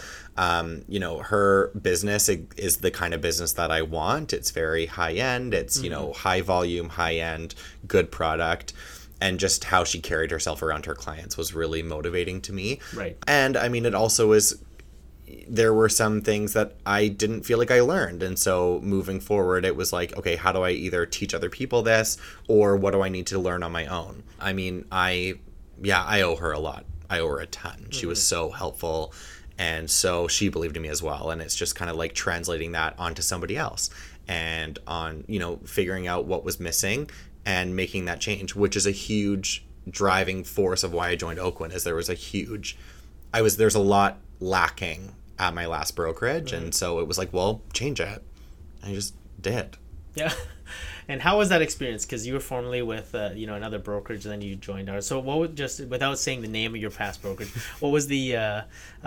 Her business is the kind of business that I want. It's very high end. It's, high volume, high end, good product. And just how she carried herself around her clients was really motivating to me. Right. And I mean, it also there were some things that I didn't feel like I learned. And so moving forward, it was like, okay, how do I either teach other people this, or what do I need to learn on my own? I mean, I owe her a lot. I owe her a ton. She was so helpful. And so she believed in me as well. And it's just kind of like translating that onto somebody else and on, figuring out what was missing and making that change, which is a huge driving force of why I joined Oakwyn. Is there's a lot lacking at my last brokerage. And so it was like, well, change it. I just did. Yeah. And how was that experience? Because you were formerly with another brokerage, and then you joined ours. So what would, just without saying the name of your past brokerage, what was the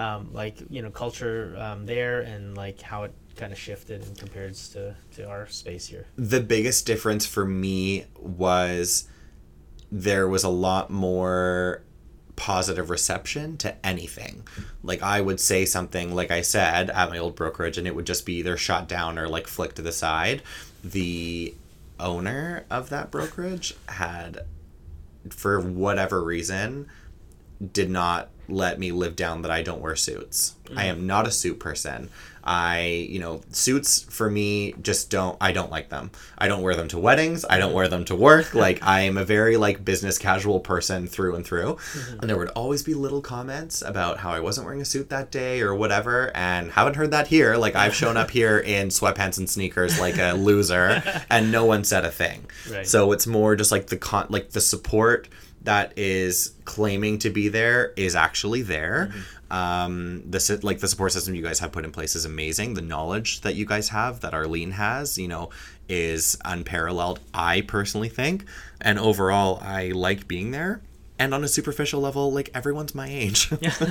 culture there, and like how it kind of shifted and compares to our space here? The biggest difference for me was there was a lot more positive reception to anything. Like I would say something, like I said, at my old brokerage, and it would just be either shot down or like flicked to the side. The owner of that brokerage had, for whatever reason, did not let me live down that I don't wear suits. I am not a suit person. Suits for me I don't like them. I don't wear them to weddings. I don't wear them to work. Like I am a very like business casual person through and through. And there would always be little comments about how I wasn't wearing a suit that day or whatever. And haven't heard that here. Like I've shown up here in sweatpants and sneakers like a loser, and no one said a thing. Right. So it's more just like the support that is claiming to be there is actually there. The support system you guys have put in place is amazing. The knowledge that you guys have, that Arlene has, is unparalleled, I personally think. And overall, I like being there. And on a superficial level, like everyone's my age.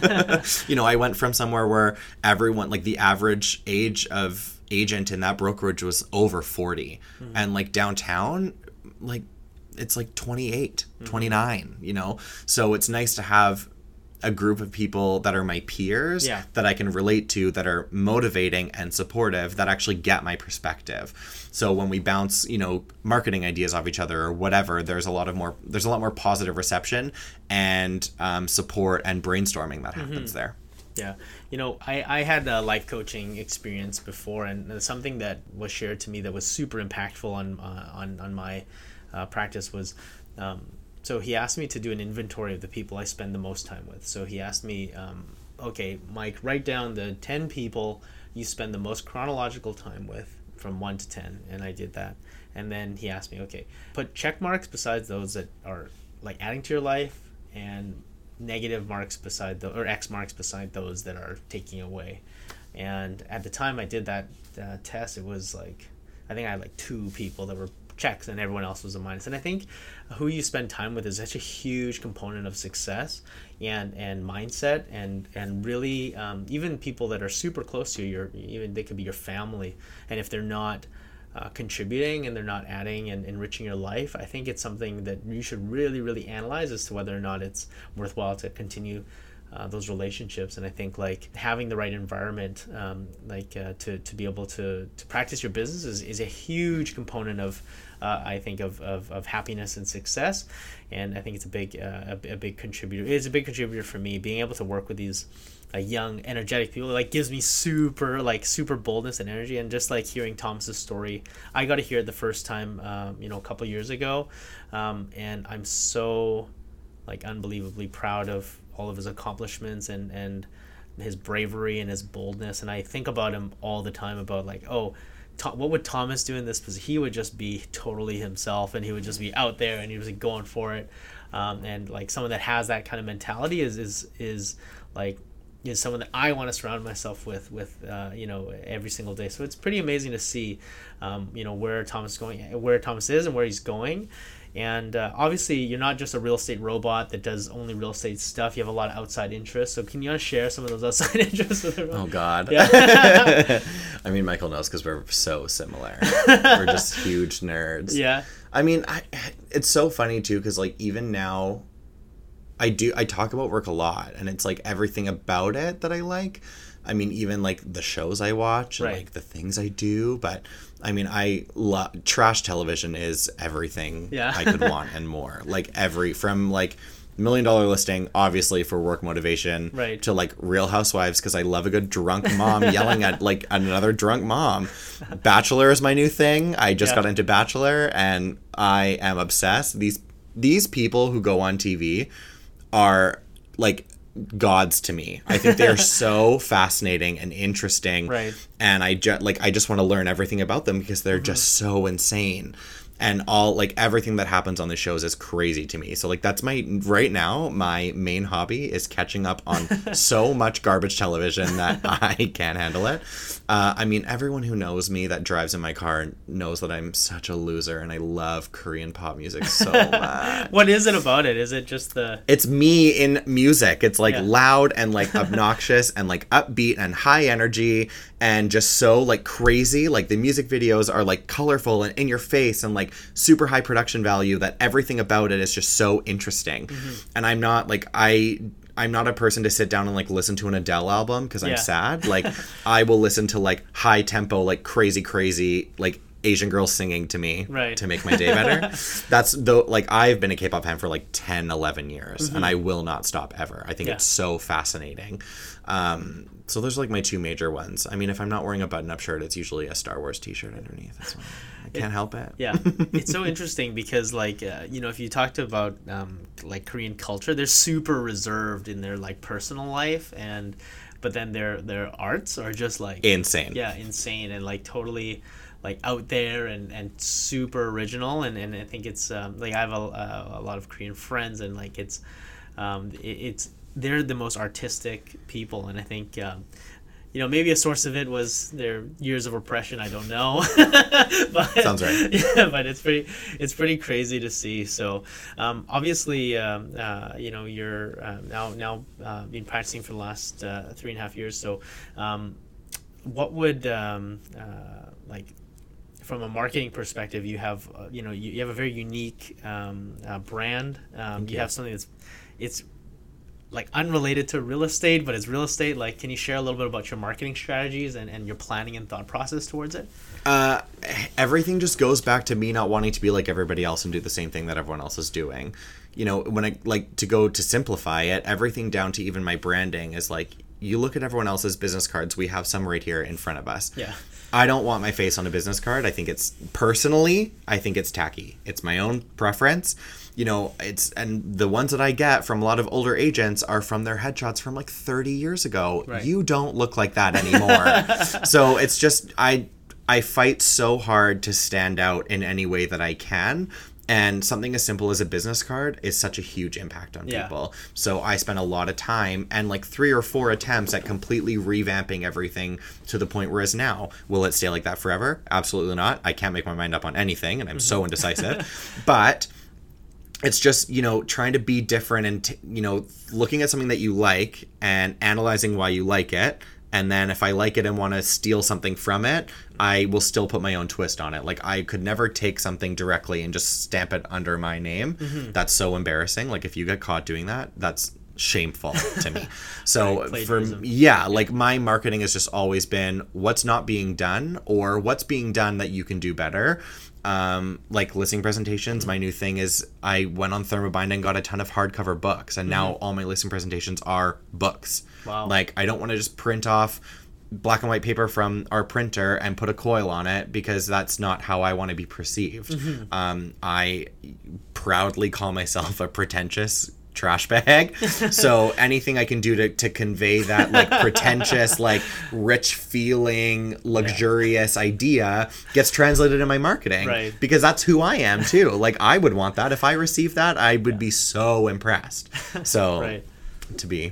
I went from somewhere where everyone, like the average age of agent in that brokerage was over 40. And like downtown, like it's like 28, 29, So it's nice to have a group of people that are my peers that I can relate to, that are motivating and supportive, that actually get my perspective. So when we bounce, marketing ideas off each other or whatever, there's a lot more positive reception and support and brainstorming that happens there. Yeah. I had a life coaching experience before, and something that was shared to me that was super impactful on my practice was, so he asked me to do an inventory of the people I spend the most time with. So he asked me, okay, Mike, write down the 10 people you spend the most chronological time with from 1 to 10. And I did that. And then he asked me, okay, put check marks beside those that are like adding to your life, and negative marks beside or X marks beside those that are taking away. And at the time I did that test, it was like, I think I had like 2 people that were checks and everyone else was a minus. And I think who you spend time with is such a huge component of success and mindset, and really even people that are super close to you, even they could be your family, and if they're not contributing and they're not adding and enriching your life, I think it's something that you should really, really analyze as to whether or not it's worthwhile to continue those relationships. And I think like having the right environment, to be able to practice your business is a huge component of I think of happiness and success. And I think it's a big contributor. It's a big contributor for me, being able to work with these young, energetic people. Like gives me super boldness and energy. And just like hearing Thomas's story, I got to hear it the first time a couple years ago, and I'm so like unbelievably proud of all of his accomplishments and his bravery and his boldness. And I think about him all the time, about like, what would Thomas do in this position? He would just be totally himself, and he would just be out there, and he was like going for it. And like someone that has that kind of mentality is someone that I want to surround myself with every single day. So it's pretty amazing to see where Thomas is and where he's going. And obviously, you're not just a real estate robot that does only real estate stuff. You have a lot of outside interests. So can you share some of those outside interests with everyone? Oh, God. Yeah. I mean, Michael knows because we're so similar. We're just huge nerds. Yeah. I mean, it's so funny, too, because, like, even now, I talk about work a lot, and it's, like, everything about it that I like. I mean, even, like, the shows I watch and, like, the things I do. But, I mean, trash television is everything I could want and more. Like, from, like, $1 Million Listing, obviously, for work motivation, to, like, Real Housewives, because I love a good drunk mom yelling at, like, another drunk mom. Bachelor is my new thing. I just got into Bachelor, and I am obsessed. These people who go on TV are, like, gods to me. I think they're so fascinating and interesting, and I just want to learn everything about them because they're just so insane, and all, like, everything that happens on the shows is crazy to me. So, like, that's right now my main hobby is catching up on so much garbage television that I can't handle it. I mean, everyone who knows me that drives in my car knows that I'm such a loser, and I love Korean pop music so much. What is it about it? Is it just It's me in music. It's, like, loud and, like, obnoxious and, like, upbeat and high energy and just so, like, crazy. Like, the music videos are, like, colorful and in your face and, like, super high production value, that everything about it is just so interesting. And I'm not, like, I'm not a person to sit down and, like, listen to an Adele album because I'm sad. Like, I will listen to, like, high tempo, like, crazy, like, Asian girls singing to me to make my day better. That's like, I've been a K-pop fan for like 10, 11 years, and I will not stop ever. I think it's so fascinating. So those are, like, my two major ones. I mean, if I'm not wearing a button-up shirt, it's usually a Star Wars t-shirt underneath. That's why I can't help it. Yeah. It's so interesting because, like, you know, if you talked about, like, Korean culture, they're super reserved in their, like, personal life, but then their arts are just, like... insane. Yeah, insane and, like, totally... like out there and super original, and I think it's like I have a lot of Korean friends, and like it's they're the most artistic people, and I think you know, maybe a source of it was their years of oppression. I don't know. But, sounds right. Yeah, but it's pretty crazy to see. So obviously, you know, you're now been practicing for the last 3.5 years. So what would like, from a marketing perspective, you have you know, you have a very unique brand. You have something it's like unrelated to real estate, but it's real estate. Like, can you share a little bit about your marketing strategies and your planning and thought process towards it? Everything just goes back to me not wanting to be like everybody else and do the same thing that everyone else is doing. You know, when I like to simplify it, everything down to even my branding is like, you look at everyone else's business cards. We have some right here in front of us. Yeah. I don't want my face on a business card. I think it's tacky. It's my own preference. You know, and the ones that I get from a lot of older agents are from their headshots from like 30 years ago. Right. You don't look like that anymore. So it's just, I fight so hard to stand out in any way that I can. And something as simple as a business card is such a huge impact on people. So I spent a lot of time and like 3 or 4 attempts at completely revamping everything to the point where it's now. Will it stay like that forever? Absolutely not. I can't make my mind up on anything, and I'm so indecisive. But it's just, you know, trying to be different and, you know, looking at something that you like and analyzing why you like it. And then if I like it and want to steal something from it, I will still put my own twist on it. Like, I could never take something directly and just stamp it under my name. Mm-hmm. That's so embarrassing. Like, if you get caught doing that, that's shameful to me. So like, my marketing has just always been what's not being done or what's being done that you can do better. Like listing presentations, my new thing is I went on Thermobind and got a ton of hardcover books, and now all my listing presentations are books. Wow. Like, I don't want to just print off black and white paper from our printer and put a coil on it, because that's not how I want to be perceived. Mm-hmm. I proudly call myself a pretentious trash bag. So anything I can do to convey that, like, pretentious, like, rich feeling, luxurious idea gets translated in my marketing. Right. Because that's who I am too. Like, I would want that. If I received that, I would be so impressed. So to be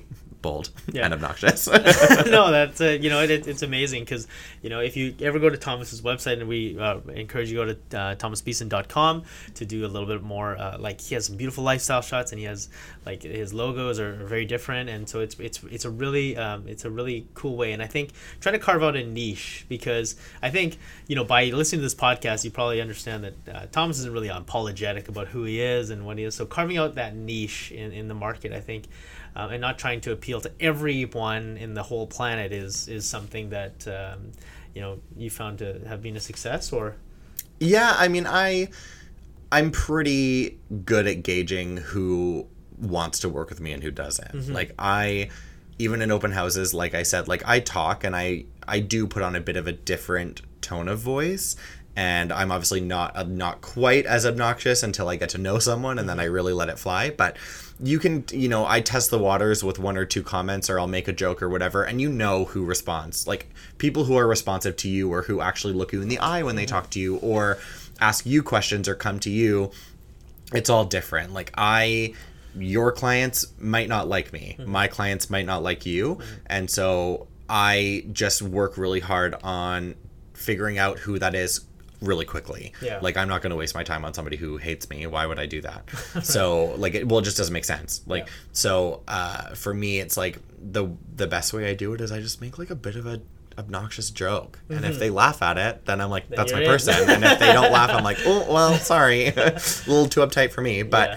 bold Yeah. and obnoxious. No, that's it's amazing because if you ever go to Thomas's website, and we encourage you to go to thomasbeeson.com to do a little bit more. Like he has some beautiful lifestyle shots, and he has like his logos are very different, and so it's a really cool way. And I think trying to carve out a niche, because I think by listening to this podcast, you probably understand that Thomas isn't really apologetic about who he is and what he is. So carving out that niche in the market, I think. And not trying to appeal to everyone in the whole planet is something that you found to have been a success, or? Yeah, I mean, I'm pretty good at gauging who wants to work with me and who doesn't. Mm-hmm. Like even in open houses, like I said, like I talk and I do put on a bit of a different tone of voice. And I'm obviously not quite as obnoxious until I get to know someone, and then I really let it fly. But you can, I test the waters with 1 or 2 comments, or I'll make a joke or whatever, and who responds. Like people who are responsive to you, or who actually look you in the eye when they talk to you, or ask you questions, or come to you. It's all different. Like your clients might not like me. Mm-hmm. My clients might not like you. Mm-hmm. And so I just work really hard on figuring out who that is really quickly. Yeah. Like I'm not going to waste my time on somebody who hates me. Why would I do that? So like it just doesn't make sense. Like yeah. So for me it's like the best way I do it is I just make like a bit of a obnoxious joke. Mm-hmm. And if they laugh at it, then I'm like, then that's my person. And if they don't laugh, I'm like, oh well, sorry. A little too uptight for me. But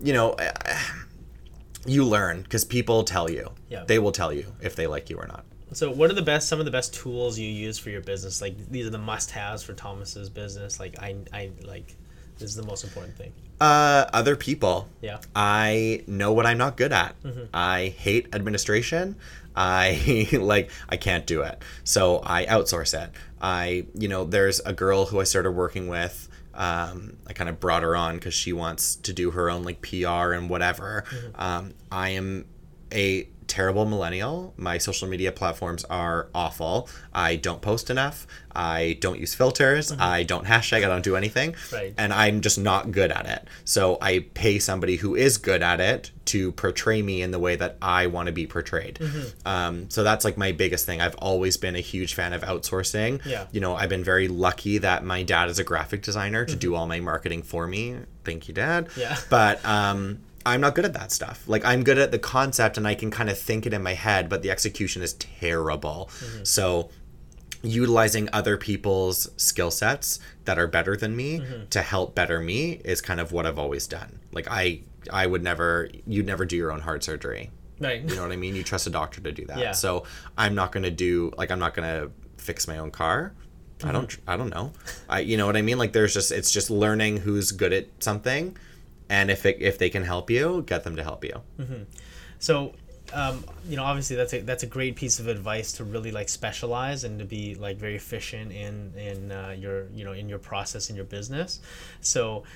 you learn because people tell you. Yeah. They will tell you if they like you or not. So what are some of the best tools you use for your business? Like these are the must-haves for Thomas's business. Like I like this is the most important thing. Other people. Yeah. I know what I'm not good at. Mm-hmm. I hate administration. I can't do it. So I outsource it. There's a girl who I started working with. I kind of brought her on because she wants to do her own like PR and whatever. Mm-hmm. I am a terrible millennial. My social media platforms are awful. I don't post enough. I don't use filters. Mm-hmm. I don't hashtag. I don't do anything. Right. And I'm just not good at it. So I pay somebody who is good at it to portray me in the way that I want to be portrayed. Mm-hmm. So that's like my biggest thing. I've always been a huge fan of outsourcing. Yeah. I've been very lucky that my dad is a graphic designer to mm-hmm. do all my marketing for me. Thank you, Dad. Yeah. But I'm not good at that stuff. Like I'm good at the concept and I can kind of think it in my head, but the execution is terrible. Mm-hmm. So utilizing other people's skill sets that are better than me mm-hmm. to help better me is kind of what I've always done. Like you'd never do your own heart surgery. Right. You know what I mean? You trust a doctor to do that. Yeah. So I'm not going to fix my own car. Mm-hmm. I don't know. You know what I mean? Like it's just learning who's good at something. And if they can help you, get them to help you. Mm-hmm. So, obviously that's a great piece of advice to really like specialize and to be like very efficient in your process in your business. So,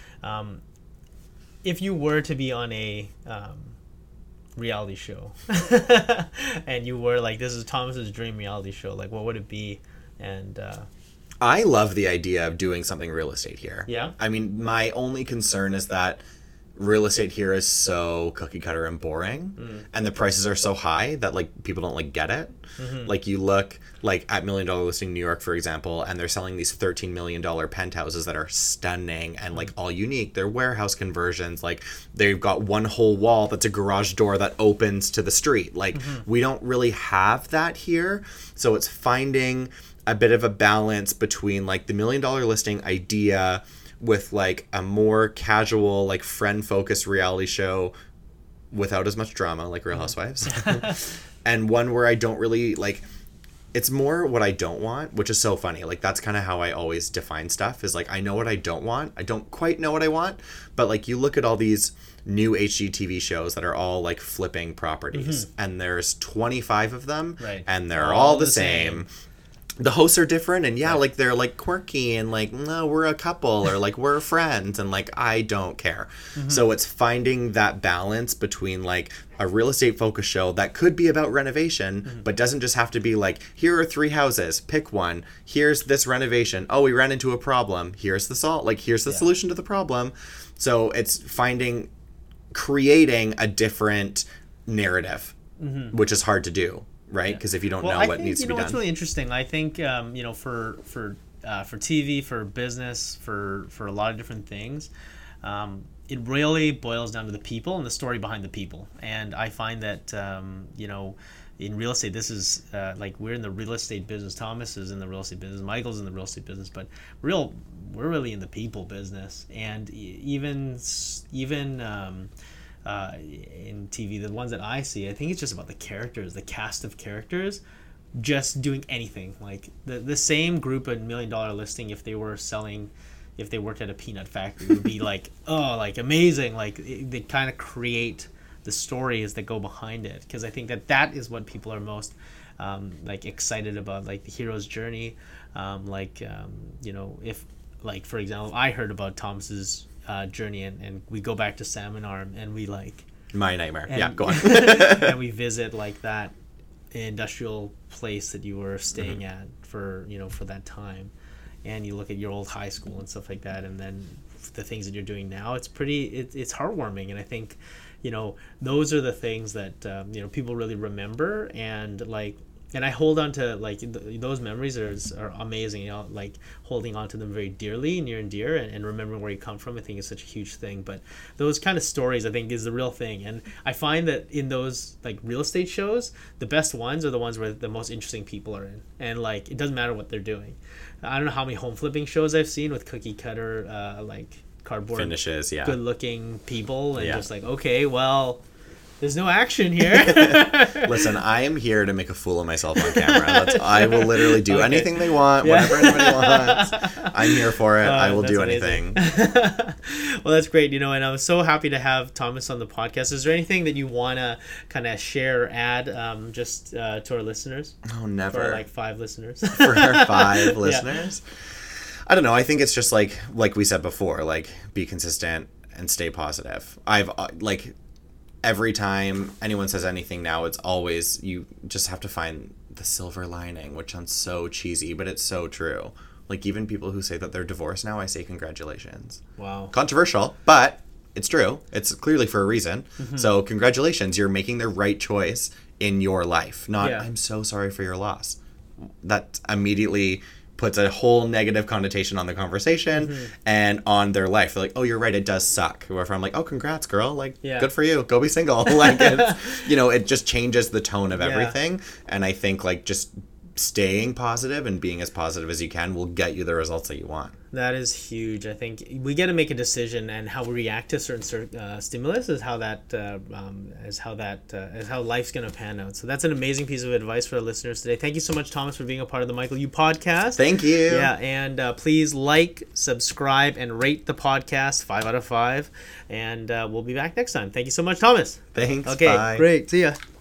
if you were to be on a reality show, and you were like, this is Thomas's dream reality show, like what would it be? And I love the idea of doing something real estate here. Yeah. I mean, my only concern is that real estate here is so cookie cutter and boring, and the prices are so high that like people don't like get it. Mm-hmm. Like you look like at $1 Million Listing New York, for example, and they're selling these $13 million penthouses that are stunning and like all unique. They're warehouse conversions. Like they've got one whole wall that's a garage door that opens to the street. Like mm-hmm. we don't really have that here. So it's finding a bit of a balance between like the $1 Million Listing idea with like a more casual, like friend-focused reality show without as much drama, like Real Housewives, and one where I don't really like. It's more what I don't want, which is so funny. Like that's kind of how I always define stuff. Is like I know what I don't want. I don't quite know what I want, but like you look at all these new HGTV shows that are all like flipping properties, mm-hmm. and there's 25 of them, right. and they're all the same. The hosts are different, and yeah, like they're like quirky and like, no, we're a couple or like we're friends, and like I don't care. Mm-hmm. So it's finding that balance between like a real estate focused show that could be about renovation, mm-hmm. but doesn't just have to be like, here are 3 houses, pick one. Here's this renovation. Oh, we ran into a problem. Here's the here's the solution to the problem. So it's creating a different narrative which is hard to do, right? Because if you don't know what needs to be done. What's really interesting, I think, for TV, for business, for a lot of different things, it really boils down to the people and the story behind the people. And I find that, in real estate, this is we're in the real estate business. Thomas is in the real estate business. Michael's in the real estate business. But we're really in the people business. And even in TV, the ones that I see, I think it's just about the characters, the cast of characters, just doing anything. Like the same group of $1 million listing, if they worked at a peanut factory, would be like, oh, like amazing. Like they kind of create the stories that go behind it, because I think that is what people are most excited about, like the hero's journey. If, like, for example, I heard about Thomas's journey, and we go back to Salmon Arm, and we my nightmare. Yeah, go on. And we visit like that industrial place that you were staying at for that time, and you look at your old high school and stuff like that, and then the things that you're doing now, it's heartwarming. And I think those are the things that people really remember, and I hold on to those memories are amazing. Holding on to them very dearly, near and dear, and remembering where you come from, I think is such a huge thing. But those kind of stories, I think, is the real thing. And I find that in those real estate shows, the best ones are the ones where the most interesting people are in, and it doesn't matter what they're doing. I don't know how many home flipping shows I've seen with cookie cutter cardboard finishes, good looking people, and just okay, well, there's no action here. Listen, I am here to make a fool of myself on camera. I will literally do anything they want, whatever anybody wants. I'm here for it. I will do anything. Well, that's great. And I'm so happy to have Thomas on the podcast. Is there anything that you want to kind of share or add to our listeners? Oh, never. For 5 listeners. For our 5 listeners? I don't know. I think it's just like we said before, be consistent and stay positive. I've every time anyone says anything now, it's always, you just have to find the silver lining, which sounds so cheesy, but it's so true. Even people who say that they're divorced now, I say congratulations. Wow. Controversial, but it's true. It's clearly for a reason. Mm-hmm. So congratulations, you're making the right choice in your life. Not, I'm so sorry for your loss. That immediately puts a whole negative connotation on the conversation and on their life. They're like, oh, you're right, it does suck. Whoever, I'm like, oh, congrats, girl. Good for you. Go be single. It just changes the tone of everything. And I think just staying positive and being as positive as you can will get you the results that you want. That is huge. I think we get to make a decision, and how we react to certain stimulus is how life's going to pan out. So that's an amazing piece of advice for our listeners today. Thank you so much, Thomas, for being a part of the Michael U podcast. Thank you. Yeah, and please subscribe, and rate the podcast 5 out of 5. And we'll be back next time. Thank you so much, Thomas. Thanks. Okay, bye. Great. See ya.